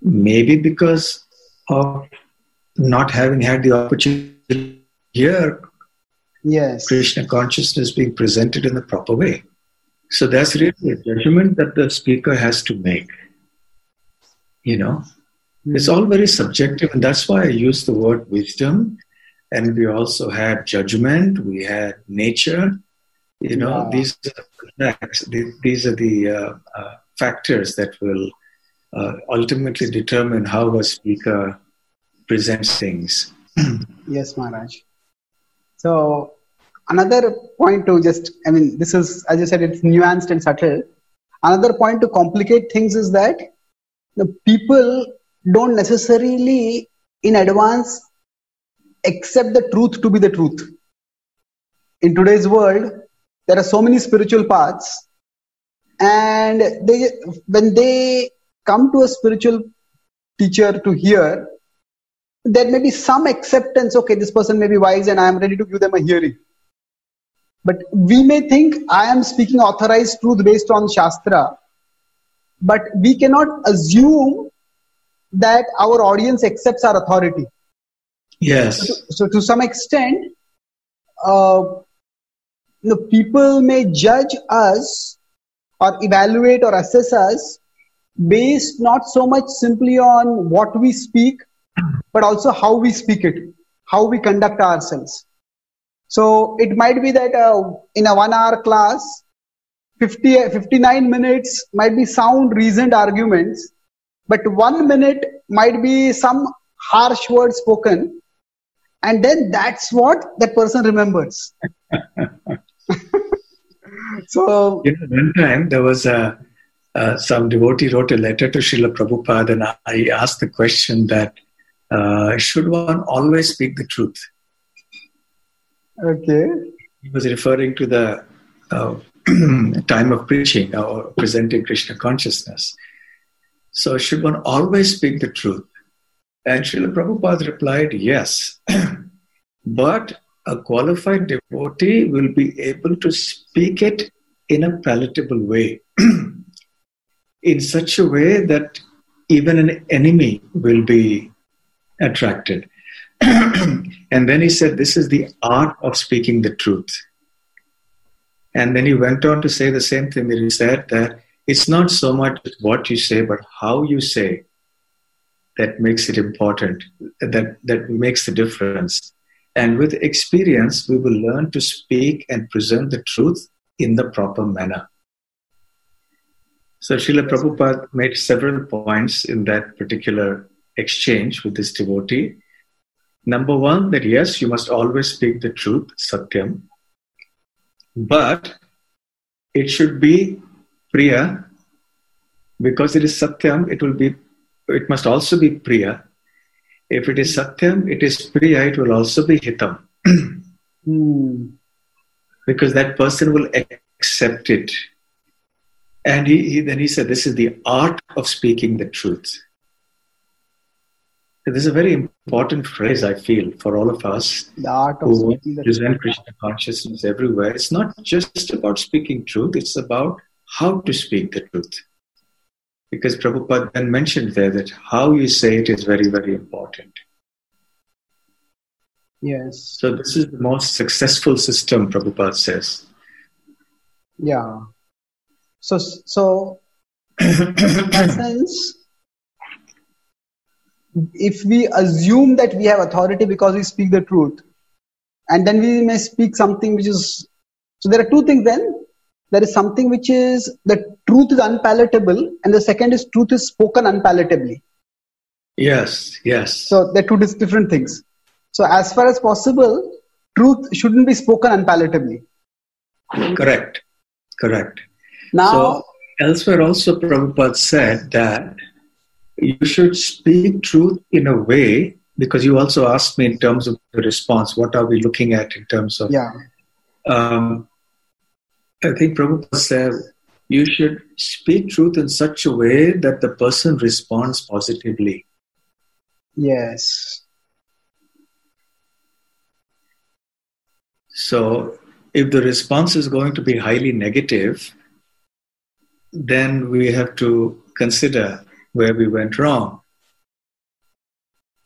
maybe because of not having had the opportunity to hear Yes. Krishna consciousness being presented in the proper way. So that's really a judgment that the speaker has to make. You know, mm. It's all very subjective, and that's why I use the word wisdom. And we also had judgment, we had nature. You know, yeah. these are the facts. These are the uh, uh, factors that will uh, ultimately determine how a speaker presents things. Yes, Maharaj. So another point to just, I mean, this is, as you said, it's nuanced and subtle. Another point to complicate things is that the people don't necessarily in advance accept the truth to be the truth. In today's world, there are so many spiritual paths, and they, when they come to a spiritual teacher to hear, there may be some acceptance. Okay, this person may be wise and I am ready to give them a hearing. But we may think I am speaking authorized truth based on Shastra, but we cannot assume that our audience accepts our authority. Yes. So to, so to some extent, uh, the people may judge us or evaluate or assess us based not so much simply on what we speak, but also how we speak it, how we conduct ourselves. So it might be that uh, in a one hour class, fifty, fifty-nine minutes might be sound, reasoned arguments, but one minute might be some harsh words spoken, and then that's what that person remembers. So, you know, one time there was a, uh, some devotee wrote a letter to Srila Prabhupada, and I asked the question that, uh, should one always speak the truth? Okay. He was referring to the uh, time of preaching or presenting Krishna consciousness. So should one always speak the truth? And Srila Prabhupada replied, yes. But a qualified devotee will be able to speak it in a palatable way, in such a way that even an enemy will be attracted. And then he said, this is the art of speaking the truth. And then he went on to say the same thing that he said, that it's not so much what you say, but how you say that makes it important, that, that makes the difference. And with experience, we will learn to speak and present the truth in the proper manner. So Srila Prabhupada made several points in that particular exchange with this devotee. Number one, that yes, you must always speak the truth, Satyam, but it should be Priya. Because it is Satyam, it will be, it must also be Priya. If it is Satyam, it is Priya, it will also be Hitam. mm. Because that person will accept it. And he, he then he said, this is the art of speaking the truth. This is a very important phrase, I feel, for all of us the art of who speaking the present truth. Krishna consciousness everywhere. It's not just about speaking truth, it's about how to speak the truth. Because Prabhupada then mentioned there that how you say it is very, very important. Yes. So this is the most successful system, Prabhupada says. Yeah. So, so in that sense, if we assume that we have authority because we speak the truth, and then we may speak something which is, so there are two things then. There is something which is, the truth is unpalatable, and the second is truth is spoken unpalatably. Yes, yes. So they're two different things. So as far as possible, truth shouldn't be spoken unpalatably. Correct, correct. Now, so elsewhere also Prabhupada said that you should speak truth in a way, because you also asked me in terms of the response, what are we looking at in terms of... Yeah. Um, I think Prabhupada said, you should speak truth in such a way that the person responds positively. Yes. So if the response is going to be highly negative, then we have to consider where we went wrong.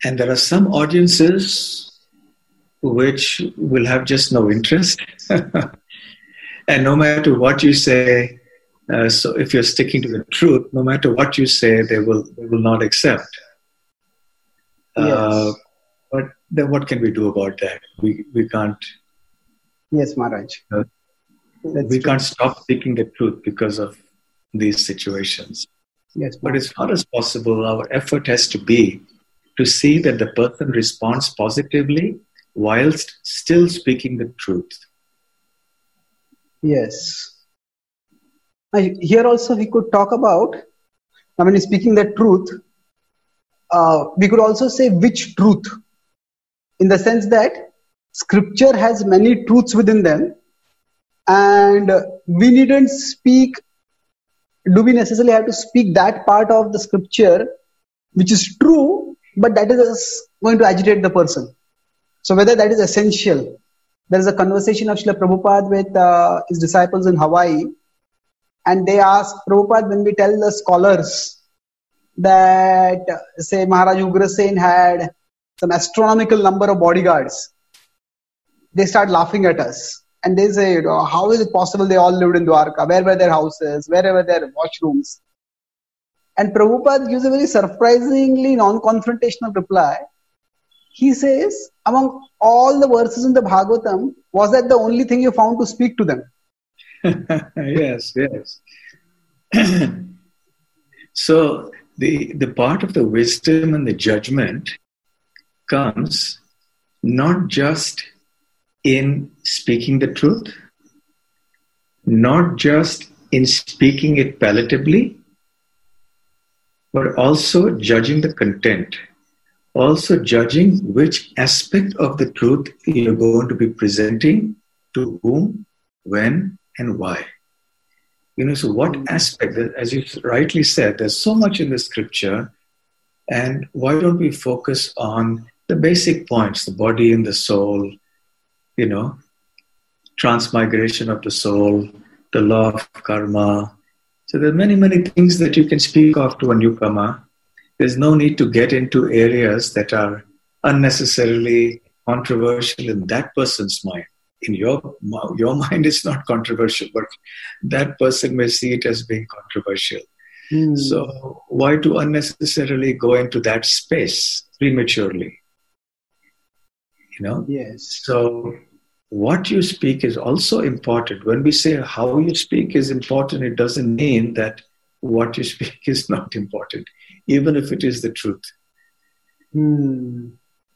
And there are some audiences which will have just no interest. And no matter what you say, uh, so if you're sticking to the truth, no matter what you say, they will they will not accept. Uh, Yes. but then what can we do about that? We we can't Yes, Maharaj. uh, That's we true. can't stop speaking the truth because of these situations. Yes, But Maharaj. as far as possible, our effort has to be to see that the person responds positively whilst still speaking the truth. Yes. Now, here also we could talk about, I mean, speaking the truth, uh, we could also say which truth, in the sense that scripture has many truths within them, and we needn't speak, do we necessarily have to speak that part of the scripture which is true, but that is going to agitate the person. So whether that is essential. There is a conversation of Srila Prabhupada with uh, his disciples in Hawaii, and they ask Prabhupada, when we tell the scholars that, uh, say, Maharaj Ugrasen had some astronomical number of bodyguards, they start laughing at us. And they say, oh, how is it possible they all lived in Dwarka? Where were their houses? Where were their washrooms? And Prabhupada gives a very surprisingly non-confrontational reply. He says, among all the verses in the Bhagavatam, was that the only thing you found to speak to them? Yes, yes. So the the part of the wisdom and the judgment comes not just in speaking the truth, not just in speaking it palatably, but also judging the content, also judging which aspect of the truth you're going to be presenting to whom, when, and why. You know, so what aspect, as you rightly said, there's so much in the scripture, and why don't we focus on the basic points, the body and the soul, you know, transmigration of the soul, the law of karma. So there are many, many things that you can speak of to a newcomer. There's no need to get into areas that are unnecessarily controversial in that person's mind. In your your mind, it's not controversial, but that person may see it as being controversial. Hmm. So why to unnecessarily go into that space prematurely? You know? Yes. So what you speak is also important. When we say how you speak is important, it doesn't mean that what you speak is not important, even if it is the truth. Hmm.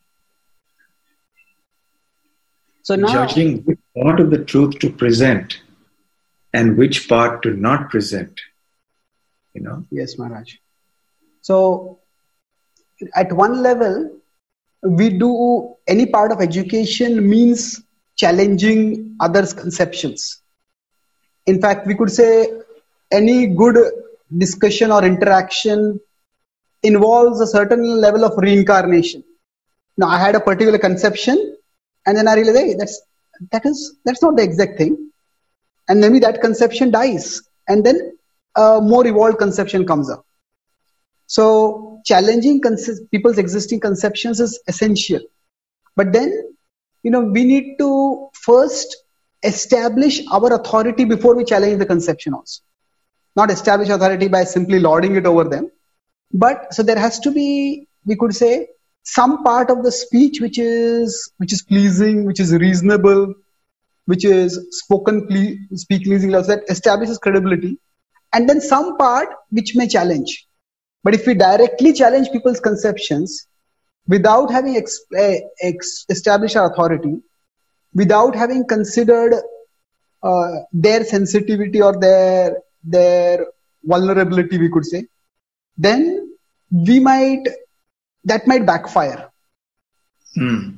So now, judging which part of the truth to present and which part to not present, you know. Yes, Maharaj. So at one level, we do any part of education means challenging others' conceptions. In fact, we could say any good discussion or interaction involves a certain level of reincarnation. Now, I had a particular conception, and then I realized, hey, that's that is that's not the exact thing, and maybe that conception dies, and then a more evolved conception comes up. So challenging conce- people's existing conceptions is essential, but then, you know, we need to first establish our authority before we challenge the conception also. Not establish authority by simply lording it over them, but so there has to be, we could say, some part of the speech which is which is pleasing, which is reasonable, which is spoken ple- speak pleasing, that establishes credibility, and then some part which may challenge. But if we directly challenge people's conceptions without having ex- ex- established our authority, without having considered uh, their sensitivity or their their vulnerability, we could say, then we might that might backfire. Mm.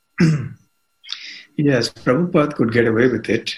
Yes, Prabhupada could get away with it.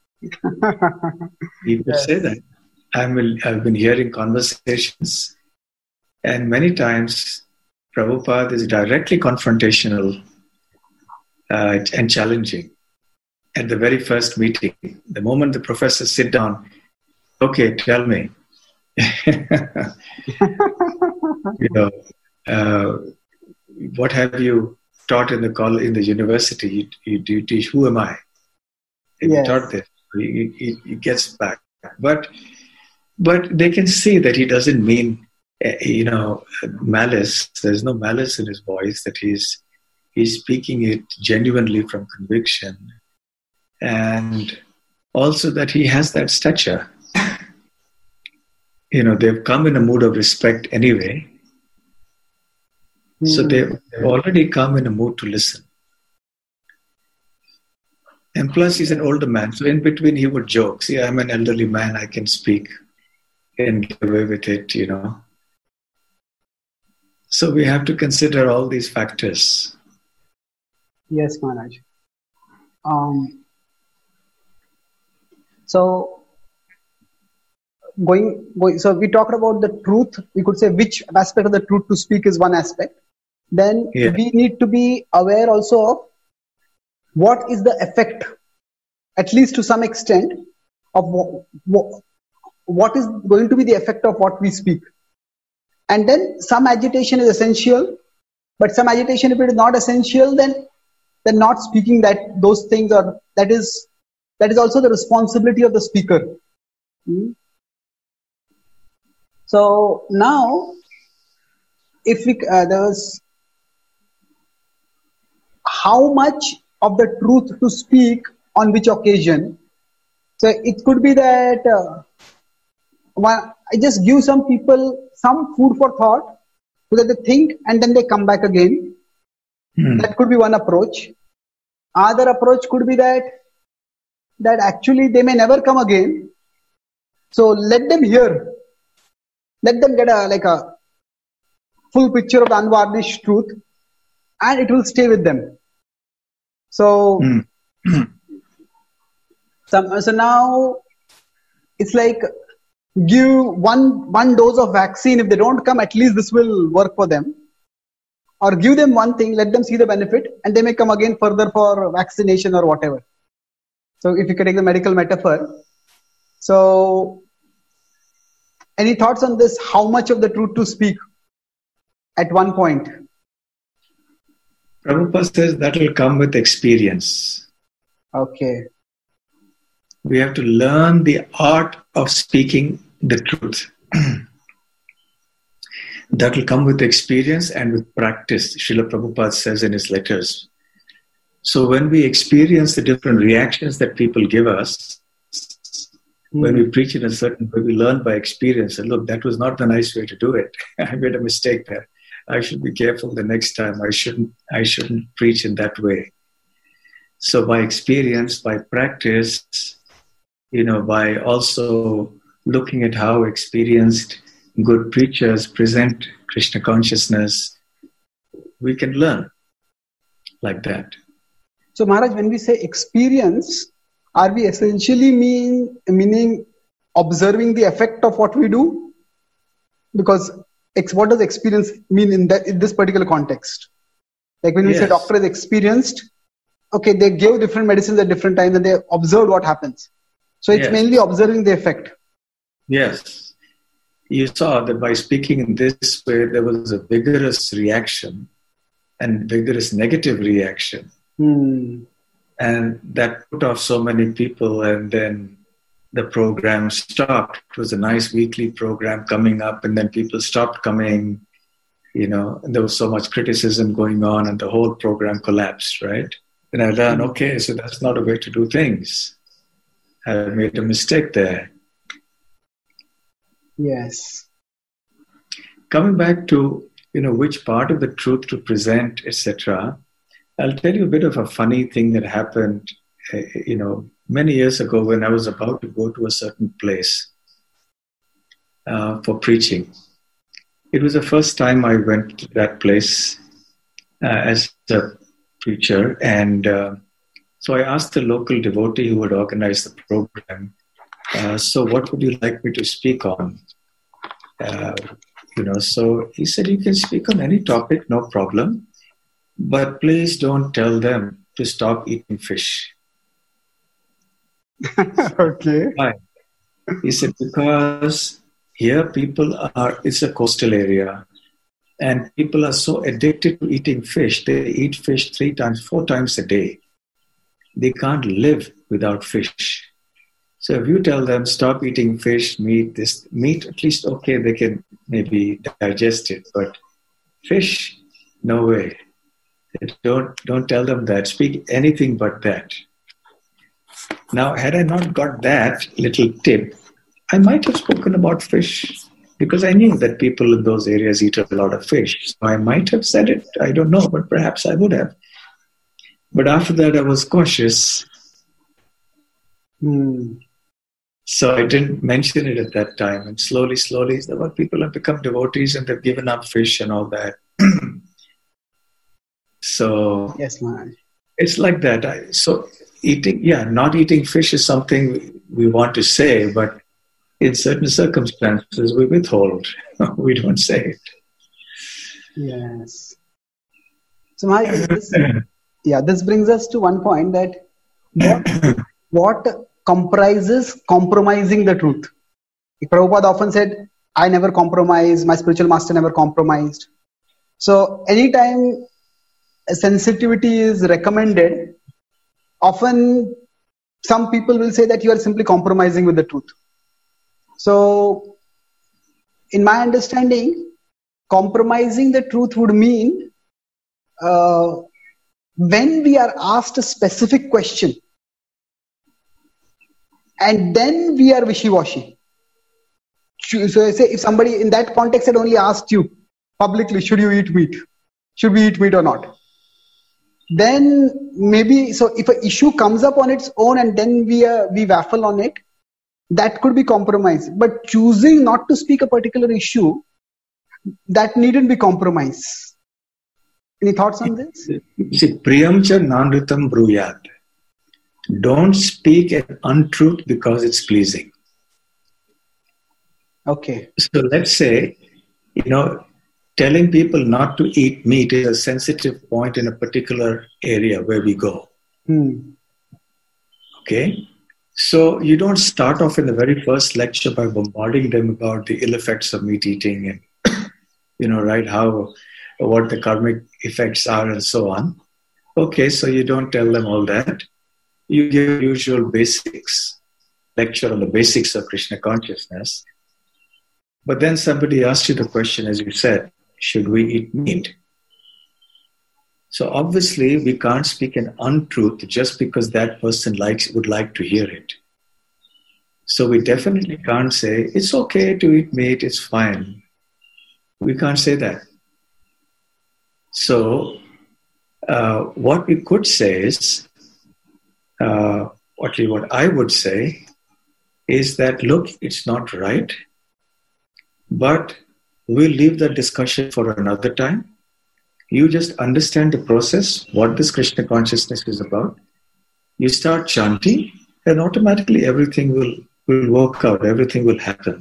He could Yes. say that. I'm, I've been hearing conversations, and many times Prabhupada is directly confrontational uh, and challenging. At the very first meeting, the moment the professors sit down, okay, tell me. You know, uh, what have you taught in the college, in the university? You, you, you teach, who am I? And Yes. you taught this. He, he, he gets back. But, but they can see that he doesn't mean, you know, malice. There's no malice in his voice, that he's, he's speaking it genuinely from conviction. And also that he has that stature. You know, they've come in a mood of respect anyway. Mm. So they've, they've already come in a mood to listen. And plus, he's an older man. So in between, he would joke. See, I'm an elderly man. I can speak and get away with it, you know. So we have to consider all these factors. Yes, Maharaj. Um, so, going, going, so we talked about the truth. We could say which aspect of the truth to speak is one aspect. Then yeah. we need to be aware also of what is the effect, at least to some extent, of what, what is going to be the effect of what we speak. And then some agitation is essential, but some agitation, if it is not essential, then then not speaking that those things, or that is that is also the responsibility of the speaker. Hmm? So now, if we uh, there was how much of the truth to speak on which occasion. So it could be that uh, one, I just give some people some food for thought so that they think and then they come back again. Hmm. That could be one approach. Other approach could be that that actually they may never come again. So let them hear. Let them get a like a full picture of the unvarnished truth, and it will stay with them. So, mm. so, so now it's like give one one dose of vaccine. If they don't come, at least this will work for them. Or give them one thing, let them see the benefit, and they may come again further for vaccination or whatever. So if you can take the medical metaphor. So any thoughts on this? How much of the truth to speak at one point? Prabhupada says that will come with experience. Okay. We have to learn the art of speaking the truth. That will come with experience and with practice, Srila Prabhupada says in his letters. So when we experience the different reactions that people give us, mm. when we preach in a certain way, we learn by experience. And look, that was not the nice way to do it. I made a mistake there. I should be careful the next time. I shouldn't, I shouldn't preach in that way. So by experience, by practice, you know, by also looking at how experienced good preachers present Krishna consciousness, we can learn like that. So Maharaj, when we say experience, are we essentially mean meaning observing the effect of what we do? Because ex, what does experience mean in that in this particular context? Like when we yes. say doctor is experienced, okay, they give different medicines at different times and they observe what happens. So it's yes. mainly observing the effect. Yes. You saw that by speaking in this way, there was a vigorous reaction and vigorous negative reaction. Hmm. And that put off so many people, and then the program stopped. It was a nice weekly program coming up, and then people stopped coming, you know, and there was so much criticism going on, and the whole program collapsed, right? And I learned, okay, so that's not a way to do things. I made a mistake there. Yes. Coming back to, you know, which part of the truth to present, et cetera, I'll tell you a bit of a funny thing that happened, uh, you know, many years ago when I was about to go to a certain place uh, for preaching. It was the first time I went to that place uh, as a preacher, and uh, so I asked the local devotee who had organized the program, Uh, so what would you like me to speak on? Uh, you know, so he said, you can speak on any topic, no problem, but please don't tell them to stop eating fish. Okay. Why? He said, because here people are, it's a coastal area, And people are so addicted to eating fish, they eat fish three times, four times a day. They can't live without fish. So if you tell them, stop eating fish, meat, this meat, at least, okay, they can maybe digest it. But fish, no way. Don't, don't tell them that. Speak anything but that. Now, had I not got that little tip, I might have spoken about fish because I knew that people in those areas eat a lot of fish. So I might have said it. I don't know, but perhaps I would have. But after that, I was cautious. Hmm. So I didn't mention it at that time. And slowly, slowly, there were people have become devotees and they've given up fish and all that. So Yes, Maharaj. It's like that. I, so eating, yeah, not eating fish is something we want to say, but in certain circumstances we withhold. We don't say it. Yes. So Maharaj, this, yeah, this brings us to one point that what, what comprises compromising the truth? Prabhupada often said, I never compromise, my spiritual master never compromised. So anytime sensitivity is recommended, often some people will say that you are simply compromising with the truth. So in my understanding, compromising the truth would mean uh, when we are asked a specific question and then we are wishy-washy. So I say if somebody in that context had only asked you publicly, should you eat meat? Should we eat meat or not? Then maybe, so if an issue comes up on its own and then we uh, we waffle on it, that could be compromise. But choosing not to speak a particular issue, that needn't be compromise. Any thoughts on this? See, Priyam cha nanritam bruyat. Don't speak an untruth because it's pleasing. Okay. So let's say, you know, telling people not to eat meat is a sensitive point in a particular area where we go. Hmm. Okay? So you don't start off in the very first lecture by bombarding them about the ill effects of meat eating and, you know, right, how, what the karmic effects are and so on. Okay, so you don't tell them all that. You give usual basics, lecture on the basics of Krishna consciousness. But then somebody asks you the question, as you said, should we eat meat? So obviously we can't speak an untruth just because that person likes would like to hear it. So we definitely can't say, it's okay to eat meat, it's fine. We can't say that. So uh, what we could say is, uh, what, what I would say is that, look, it's not right, but we'll leave that discussion for another time. You just understand the process, what this Krishna consciousness is about. You start chanting, and automatically everything will, will work out, everything will happen.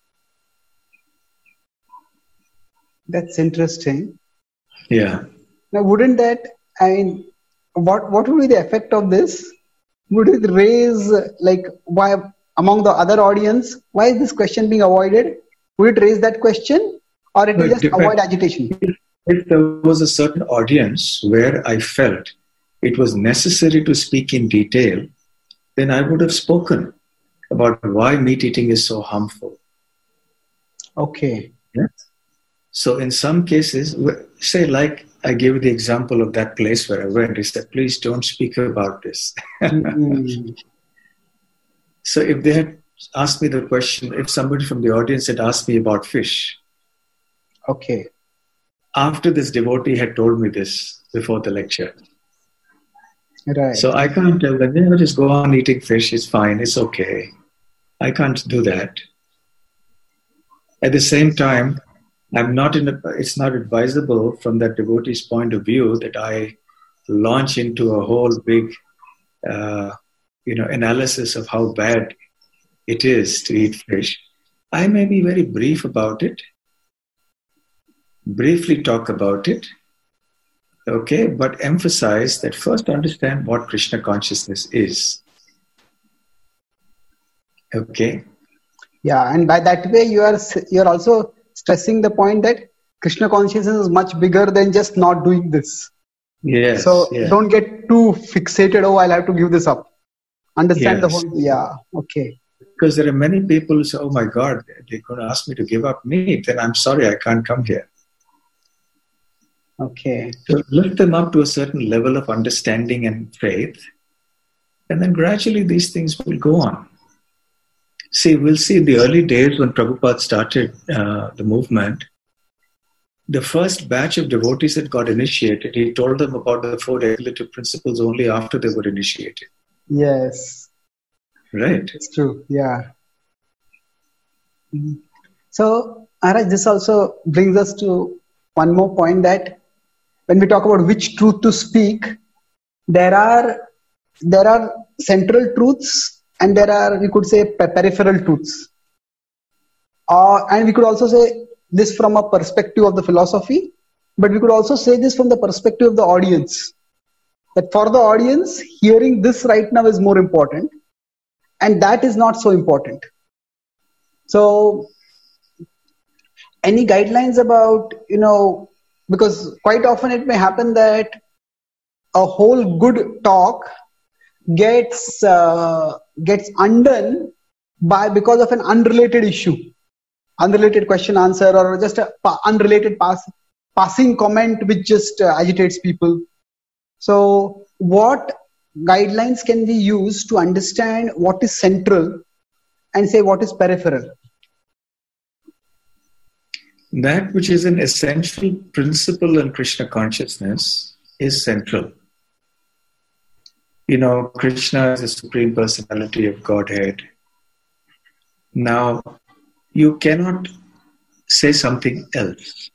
That's interesting. Yeah. Now, wouldn't that, I mean, what, what would be the effect of this? Would it raise, like, why among the other audience, why is this question being avoided? Would it raise that question, or it will just depends. avoid agitation? If there was a certain audience where I felt it was necessary to speak in detail, then I would have spoken about why meat eating is so harmful. Okay. Yeah? So in some cases, say like I gave you the example of that place where I went, I said, please don't speak about this. Mm-hmm. So if they had asked me the question, if somebody from the audience had asked me about fish, okay. After this devotee had told me this before the lecture. Right. So I can't tell them, you know, just go on eating fish, it's fine, it's okay. I can't do that. At the same time, I'm not in a, it's not advisable from that devotee's point of view that I launch into a whole big, uh, you know, analysis of how bad it is to eat fish. I may be very brief about it, briefly talk about it, okay, but emphasize that first understand what Krishna consciousness is. Okay. Yeah, and by that way you are you are also stressing the point that Krishna consciousness is much bigger than just not doing this. Yes. So yes. don't get too fixated. Oh, I'll have to give this up. Understand yes. the whole. Yeah. Okay. Because there are many people who say, "Oh my God, they're going to ask me to give up meat. Then I'm sorry, I can't come here." Okay. So lift them up to a certain level of understanding and faith, and then gradually these things will go on. See, we'll see in the early days when Prabhupada started uh, the movement, the first batch of devotees that got initiated, he told them about the four regulative principles only after they were initiated. Yes. Right. It's true. Yeah. Mm-hmm. So, Maharaj, this also brings us to one more point, that when we talk about which truth to speak, there are there are central truths and there are, we could say, peripheral truths. Uh, and we could also say this from a perspective of the philosophy, but we could also say this from the perspective of the audience. That for the audience, hearing this right now is more important, and that is not so important. So, any guidelines about, you know, because quite often it may happen that a whole good talk gets uh, gets undone by because of an unrelated issue, unrelated question answer, or just a pa- unrelated pass, passing comment which just uh, agitates people. So, what guidelines can we use to understand what is central and say what is peripheral? That which is an essential principle in Krishna consciousness is central. You know, Krishna is the Supreme Personality of Godhead. Now, you cannot say something else.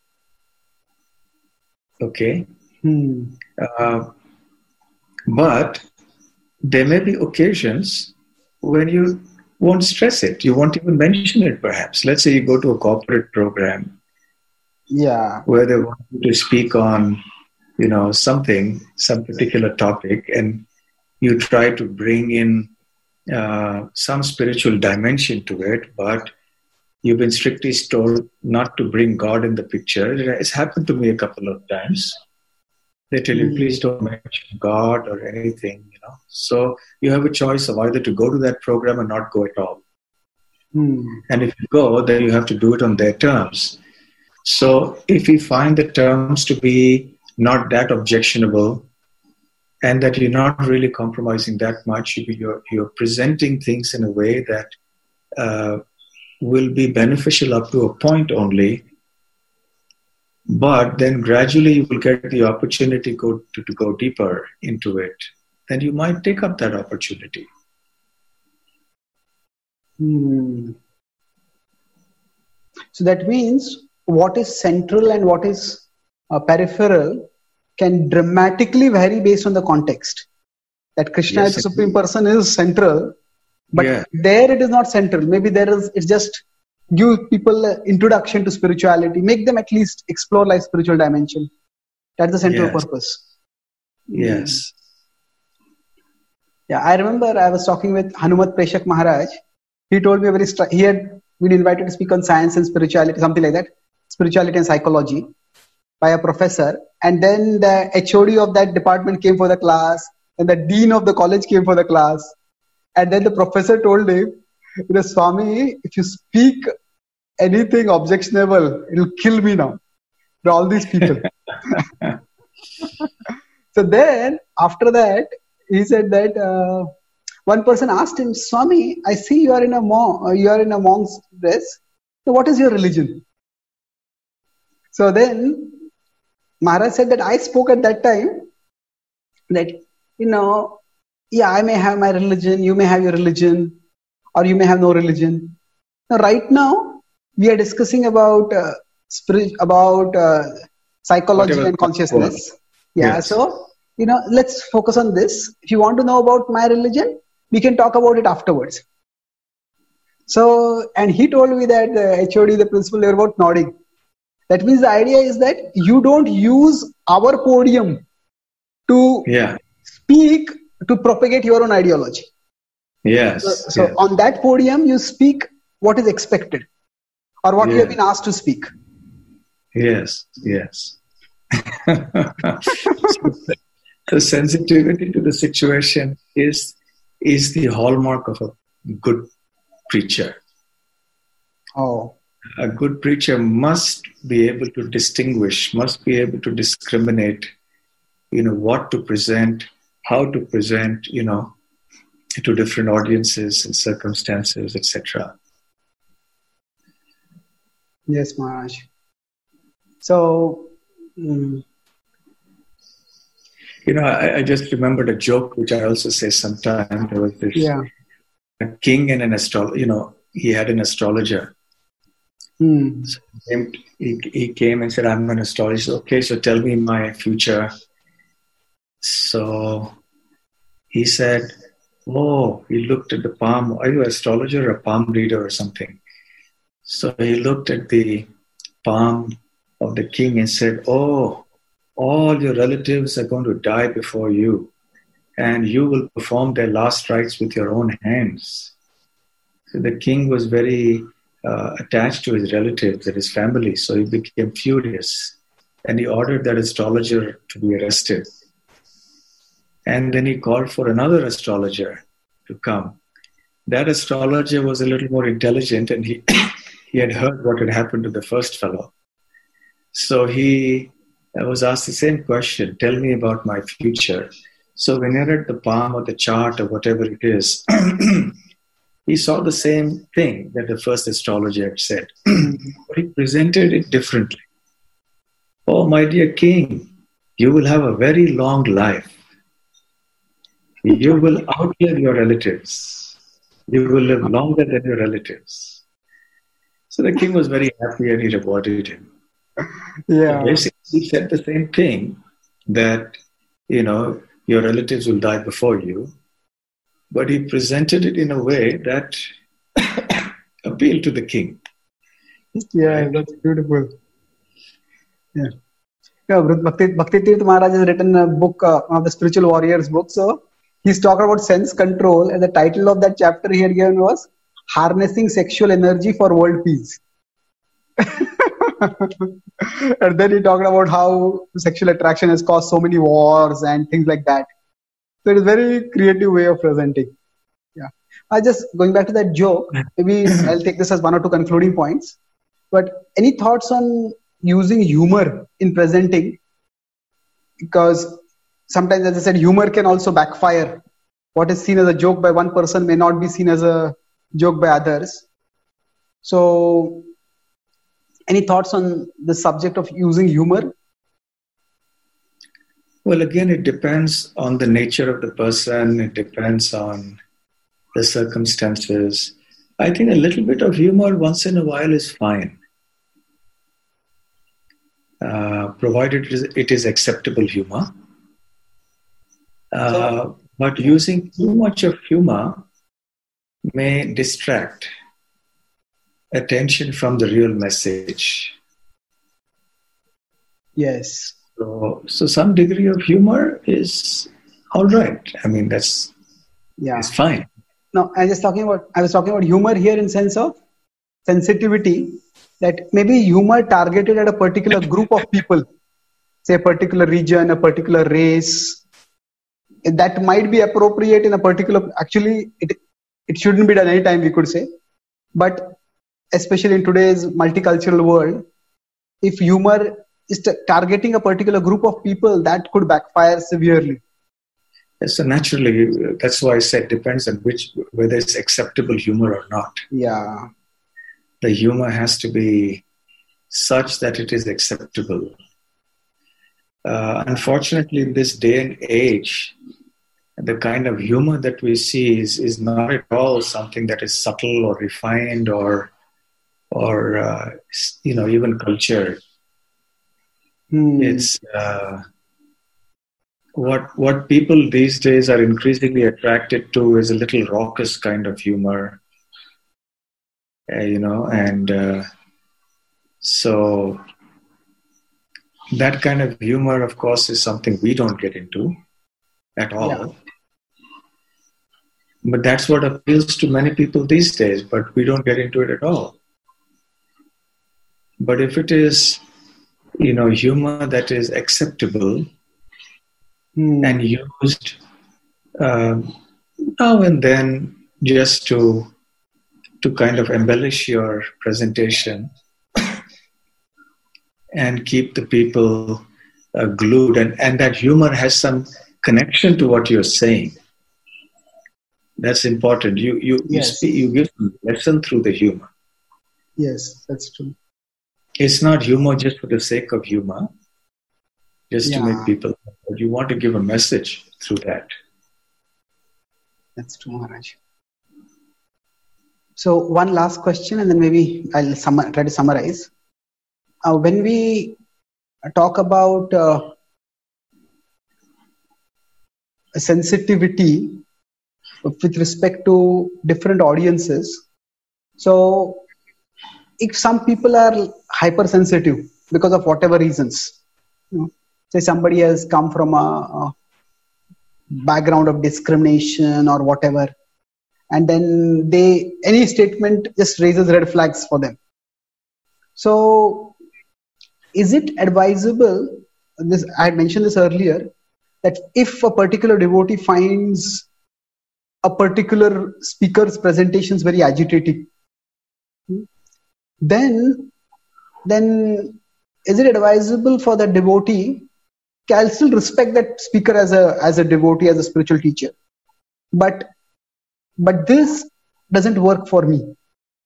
Okay? Hmm. Uh, but there may be occasions when you won't stress it. You won't even mention it, perhaps. Let's say you go to a corporate program, yeah, where they want you to speak on, you know, something, some particular topic, and you try to bring in uh, some spiritual dimension to it, but you've been strictly told not to bring God in the picture. It's happened to me a couple of times. They tell you, please don't mention God or anything, you know. So you have a choice of either to go to that program or not go at all. Hmm. And if you go, then you have to do it on their terms. So if you find the terms to be not that objectionable, and that you're not really compromising that much, you're, you're presenting things in a way that uh, will be beneficial up to a point only, but then gradually you will get the opportunity go to, to go deeper into it, then you might take up that opportunity. Hmm. So that means what is central and what is uh, peripheral can dramatically vary based on the context. That Krishna Yes, as the Supreme Person is central, but yeah. there it is not central. Maybe there is, it's just give people an introduction to spirituality, make them at least explore life spiritual dimension. That's the central Yes. purpose. Yes. Yeah, I remember I was talking with Hanumat Preshak Maharaj. He told me a very stri- he had been invited to speak on science and spirituality, something like that, spirituality and psychology, by a professor. And then the H O D of that department came for the class, and the dean of the college came for the class. And then the professor told him, you know, Swami, if you speak anything objectionable, it'll kill me now. All these people. So then, after that, he said that uh, one person asked him, Swami, I see you are in a monk, you are in a monk's dress. So what is your religion? So then, Maharaj said that I spoke at that time that, you know, yeah, I may have my religion, you may have your religion, or you may have no religion. Now, right now, we are discussing about uh, spirit, about uh, psychology Whatever and consciousness. Yeah, yes. so, you know, let's focus on this. If you want to know about my religion, we can talk about it afterwards. So, and he told me that the H O D, the principal, they were about nodding. That means the idea is that you don't use our podium to yeah. speak, to propagate your own ideology. Yes. So, so yes. on that podium, you speak what is expected or what yeah. you have been asked to speak. Yes, yes. The sensitivity to the situation is is the hallmark of a good preacher. Oh. A good preacher must be able to distinguish, must be able to discriminate, you know, what to present, how to present, you know, to different audiences and circumstances, et cetera. Yes, Maharaj. So, mm, you know, I, I just remembered a joke which I also say sometimes. There was this yeah. a king and an astrologer. You know, he had an astrologer. Mm. So he, came, he, he came and said, "I'm an astrologer." Okay, so tell me my future. So he said, "Oh," he looked at the palm. Are you an astrologer or a palm reader or something? So he looked at the palm of the king and said, "Oh, all your relatives are going to die before you, and you will perform their last rites with your own hands." So the king was very uh, attached to his relatives and his family, so he became furious, and he ordered that astrologer to be arrested. And then he called for another astrologer to come. That astrologer was a little more intelligent, and he he had heard what had happened to the first fellow. So he was asked the same question, "Tell me about my future." So when he read the palm or the chart or whatever it is, he saw the same thing that the first astrologer had said, but he presented it differently. "Oh, my dear king, you will have a very long life. You will outlive your relatives. You will live longer than your relatives." So the king was very happy and he rewarded him. Yeah. So basically, he said the same thing, that, you know, your relatives will die before you, but he presented it in a way that appealed to the king. Yeah, Right? that's beautiful. Yeah. Yeah, Bhakti, Bhakti Tirth Maharaj has written a book, uh, one of the spiritual warriors book. So he's talking about sense control, and the title of that chapter he had given was Harnessing Sexual Energy for World Peace. And then he talked about how sexual attraction has caused so many wars and things like that. So it is a very creative way of presenting. Yeah. I just going back to that joke, maybe I'll take this as one or two concluding points. But any thoughts on using humor in presenting? Because sometimes, as I said, humor can also backfire. What is seen as a joke by one person may not be seen as a joke by others. So, any thoughts on the subject of using humor? Well, again, it depends on the nature of the person. It depends on the circumstances. I think a little bit of humor once in a while is fine, uh, provided it is, it is acceptable humor. Uh, so, but using too much of humor may distract attention from the real message. Yes. So, so some degree of humor is all right. I mean, that's yeah, it's fine. No, I was talking about I was talking about humor here in sense of sensitivity. That maybe humor targeted at a particular group of people, say a particular region, a particular race, that might be appropriate in a particular. Actually, it it shouldn't be done anytime, we could say, but especially in today's multicultural world, if humor is t- targeting a particular group of people, that could backfire severely. Yes, so naturally, that's why I said depends on which whether it's acceptable humor or not. Yeah. The humor has to be such that it is acceptable. Uh, unfortunately, in this day and age, the kind of humor that we see is, is not at all something that is subtle or refined or, or uh, you know, even cultured. Hmm. It's uh, what what people these days are increasingly attracted to is a little raucous kind of humor, uh, you know, and uh, so that kind of humor, of course, is something we don't get into at all. Yeah. But that's what appeals to many people these days, but we don't get into it at all. But if it is you know, humor that is acceptable Hmm. and used um, now and then just to to kind of embellish your presentation and keep the people uh, glued, and, and that humor has some connection to what you're saying. That's important. You you you Yes. speak, you give some lesson through the humor. Yes, that's true. It's not humor just for the sake of humor, just Yeah. to make people, but you want to give a message through that. That's true, Maharaj. So one last question, and then maybe I'll sum- try to summarize. Uh, when we talk about uh, sensitivity with respect to different audiences, so if some people are hypersensitive because of whatever reasons, you know, say somebody has come from a, a background of discrimination or whatever, and then they any statement just raises red flags for them. So is it advisable, this I had mentioned this earlier, that if a particular devotee finds a particular speaker's presentations very agitating, then then is it advisable for that devotee? I'll still respect that speaker as a as a devotee, as a spiritual teacher, but but this doesn't work for me.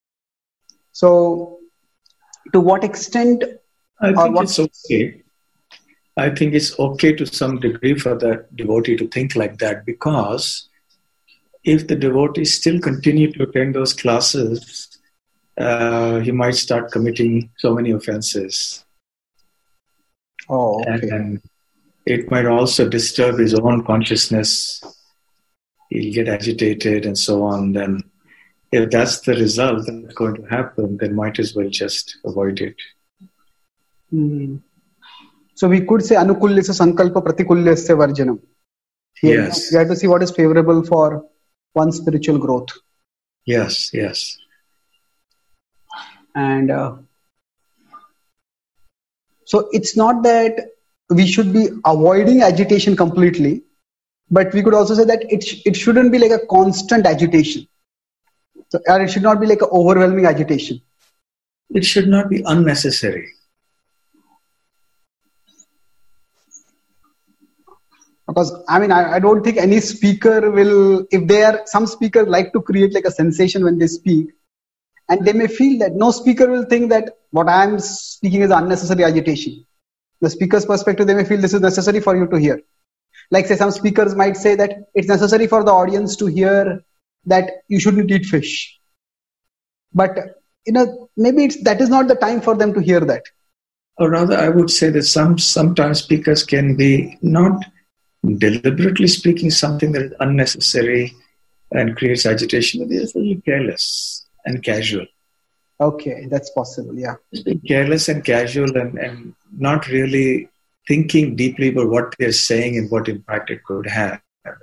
So to what extent, I or think what? it's okay. I think it's okay to some degree for that devotee to think like that, because if the devotee still continue to attend those classes, uh, he might start committing so many offenses. Oh, okay. And it might also disturb his own consciousness. He'll get agitated and so on. Then if that's the result that's going to happen, then might as well just avoid it. Hmm. So we could say anukulyasya sankalpa pratikulyasya varjanam. Here, Yes. we have to see what is favorable for one's spiritual growth. Yes, yes. And uh, so it's not that we should be avoiding agitation completely, but we could also say that it sh- it shouldn't be like a constant agitation. So, or it should not be like an overwhelming agitation. It should not be unnecessary. Because I mean, I, I don't think any speaker will, if they are, some speakers like to create like a sensation when they speak, and they may feel that no speaker will think that what I am speaking is unnecessary agitation. The speaker's perspective, they may feel this is necessary for you to hear. Like say some speakers might say that it's necessary for the audience to hear that you shouldn't eat fish. But you know, maybe it's that is not the time for them to hear that. Or rather, I would say that some sometimes speakers can be not deliberately speaking something that is unnecessary and creates agitation, but they're just a little careless and casual. Okay, that's possible, yeah. Just being careless and casual and, and not really thinking deeply about what they're saying and what impact it could have.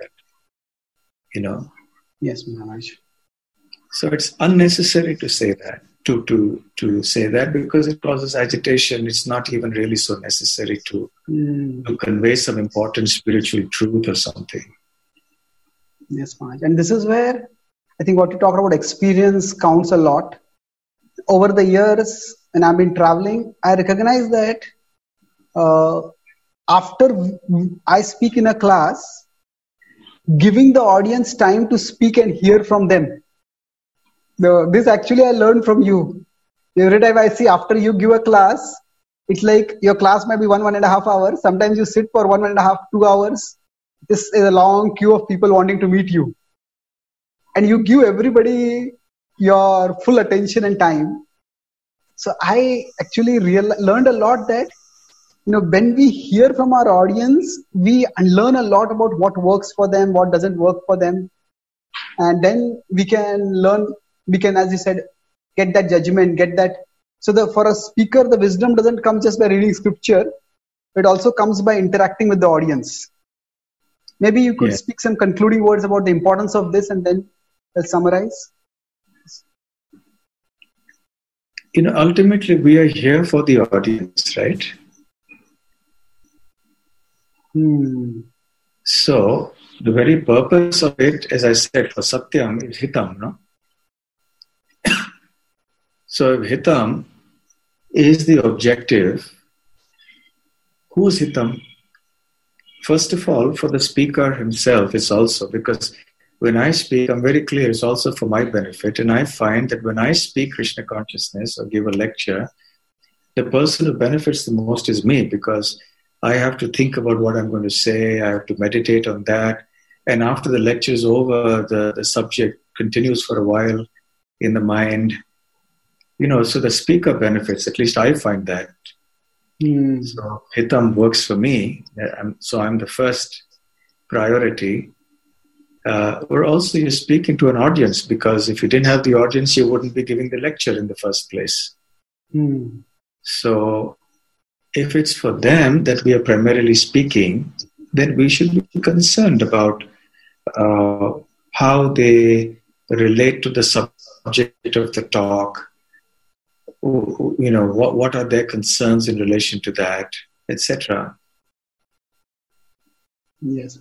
You know? Yes, Maharaj. So it's unnecessary to say that, to, to, to say that, because it causes agitation. It's not even really so necessary to, Mm. to convey some important spiritual truth or something. Yes, Maharaj. And this is where I think what you talked about experience counts a lot. Over the years, when I've been traveling, I recognize that uh, after I speak in a class, giving the audience time to speak and hear from them. The, this actually I learned from you. Every time I see after you give a class, it's like your class might be one, one and a half hours. Sometimes you sit for one, one and a half, two hours. This is a long queue of people wanting to meet you. And you give everybody your full attention and time. So I actually real, learned a lot that, you know, when we hear from our audience, we learn a lot about what works for them, what doesn't work for them. And then we can learn, we can, as you said, get that judgment, get that. So the, for a speaker, the wisdom doesn't come just by reading scripture. It also comes by interacting with the audience. Maybe you could Yeah. speak some concluding words about the importance of this, and then I'll summarize. You know, ultimately we are here for the audience, right? Hmm. So the very purpose of it, as I said, for Satyam is Hitam, no? So if Hitam is the objective, who's Hitam? First of all, for the speaker himself, it's also because when I speak, I'm very clear, it's also for my benefit. And I find that when I speak Krishna consciousness or give a lecture, the person who benefits the most is me, because I have to think about what I'm going to say. I have to meditate on that. And after the lecture is over, the, the subject continues for a while in the mind. You know, so the speaker benefits, at least I find that. Mm. So Hitam works for me. I'm, so I'm the first priority. Uh, or also you're speaking to an audience, because if you didn't have the audience, you wouldn't be giving the lecture in the first place. Mm. So if it's for them that we are primarily speaking, then we should be concerned about uh, how they relate to the subject of the talk. You know, what, what are their concerns in relation to that, et cetera. Yes.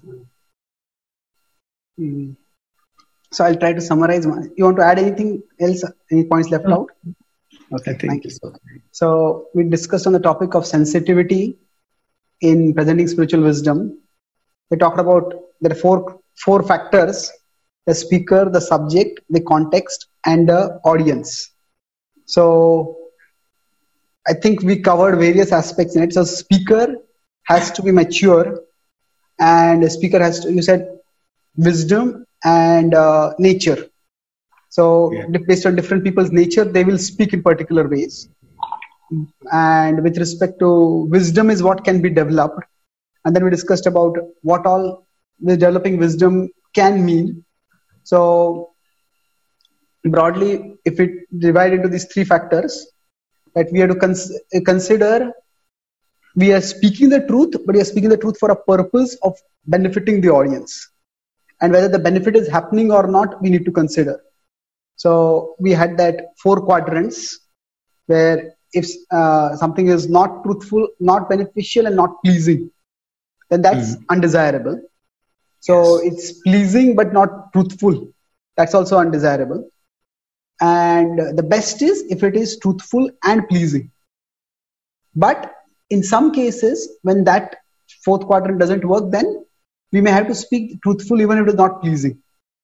Mm. So I'll try to summarize. You want to add anything else? Any points left No. out? Okay, thank you. Okay. So we discussed on the topic of sensitivity in presenting spiritual wisdom. We talked about there are four four factors: the speaker, the subject, the context, and the audience. So I think we covered various aspects in it. So speaker has to be mature, and the speaker has to, you said, wisdom and uh, nature. So Yeah. based on different people's nature, they will speak in particular ways. And with respect to wisdom is what can be developed. And then we discussed about what all the developing wisdom can mean. So broadly, if we divide into these three factors, that we have to cons- consider, we are speaking the truth, but we are speaking the truth for a purpose of benefiting the audience. And whether the benefit is happening or not, we need to consider. So we had that four quadrants where if uh, something is not truthful, not beneficial, and not pleasing, then that's mm. undesirable. So yes. It's pleasing but not truthful. That's also undesirable. And the best is if it is truthful and pleasing. But in some cases, when that fourth quadrant doesn't work, then we may have to speak truthful even if it is not pleasing.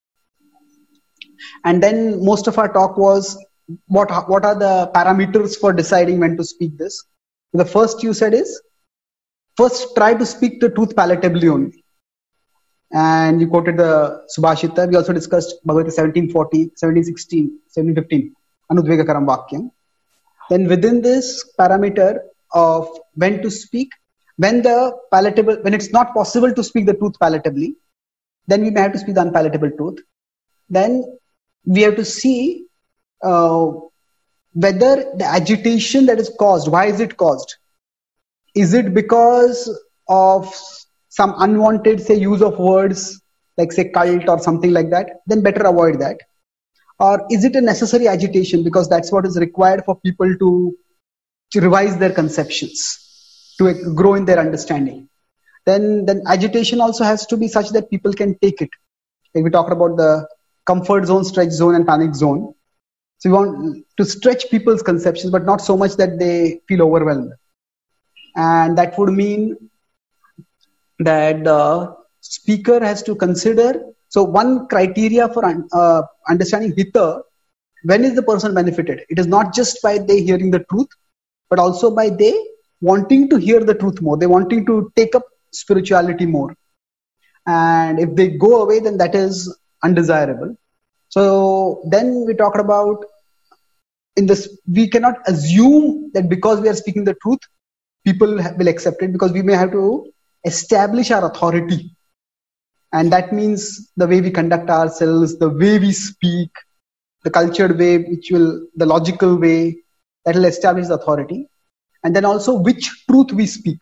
And then most of our talk was what, what are the parameters for deciding when to speak this. The first you said is, first try to speak the truth palatably only. And you quoted the Subhashita. We also discussed Bhagavad Gita seventeen forty, seventeen sixteen, seventeen fifteen, Anudvegakaram Vakyam. Then within this parameter of when to speak, when the palatable, when it's not possible to speak the truth palatably, then we may have to speak the unpalatable truth. Then we have to see uh, whether the agitation that is caused, why is it caused? Is it because of some unwanted, say, use of words, like say cult or something like that? Then better avoid that. Or is it a necessary agitation because that's what is required for people to, to revise their conceptions, to grow in their understanding? Then, then agitation also has to be such that people can take it. Like we talked about the comfort zone, stretch zone, and panic zone. So we want to stretch people's conceptions, but not so much that they feel overwhelmed. And that would mean that the speaker has to consider. So one criteria for uh, understanding hita, when is the person benefited? It is not just by they hearing the truth, but also by they wanting to hear the truth more. They wanting to take up spirituality more. And if they go away, then that is undesirable. So then we talked about in this, we cannot assume that because we are speaking the truth, people will accept it, because we may have to establish our authority. And that means the way we conduct ourselves, the way we speak, the cultured way, which will, the logical way, that will establish the authority. And then also which truth we speak.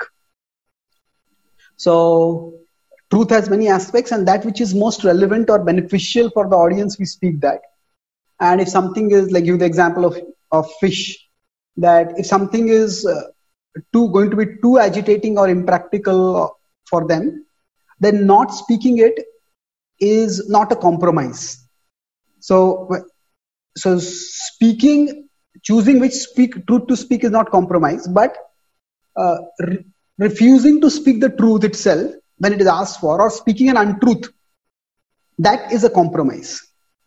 So truth has many aspects, and that which is most relevant or beneficial for the audience, we speak that. And if something is, like give the example of, of fish, that if something is uh, too going to be too agitating or impractical for them, then not speaking it is not a compromise. So, so speaking, choosing which speak truth to speak is not compromise, but uh, re- refusing to speak the truth itself when it is asked for, or speaking an untruth, that is a compromise.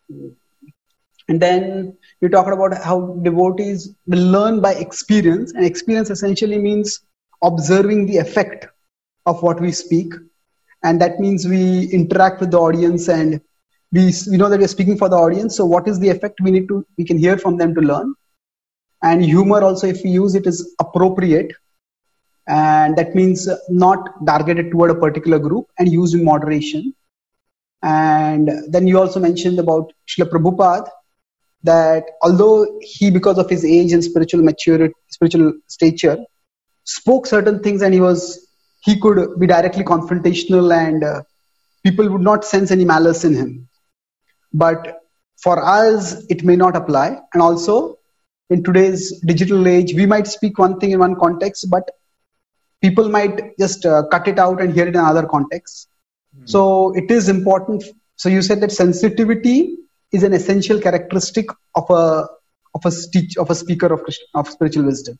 And then you talked about how devotees will learn by experience, and experience essentially means observing the effect of what we speak. And that means we interact with the audience, and we, we know that we're speaking for the audience. So what is the effect we need to, we can hear from them to learn. And humor also, if we use it, is appropriate. And that means not targeted toward a particular group and used in moderation. And then you also mentioned about Srila Prabhupada, that although he, because of his age and spiritual maturity, spiritual stature, spoke certain things, and he was, he could be directly confrontational, and uh, people would not sense any malice in him. But for us, it may not apply. And also, in today's digital age, we might speak one thing in one context, but people might just uh, cut it out and hear it in another context. Mm-hmm. So it is important. So you said that sensitivity is an essential characteristic of a of a teach, of a speaker of of spiritual wisdom.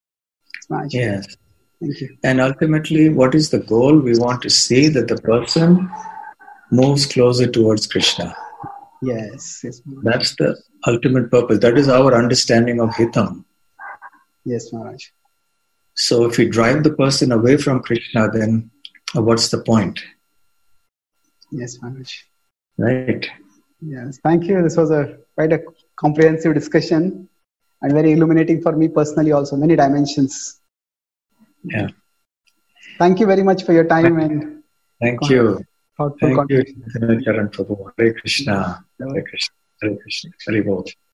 Yes. Thank you. And ultimately, what is the goal? We want to see that the person moves closer towards Krishna. Yes. Yes. That's the ultimate purpose. That is our understanding of hitam. Yes, Maharaj. So if we drive the person away from Krishna, then what's the point? Yes, Maharaj. Right. Yes. Thank you. This was a quite a comprehensive discussion and very illuminating for me personally also, many dimensions. Yeah. Thank you very much for your time and thank you. Thoughtful Thank you, Charan Prabhu. Hare Krishna. Hare Krishna. Hare Krishna. Hare Bol.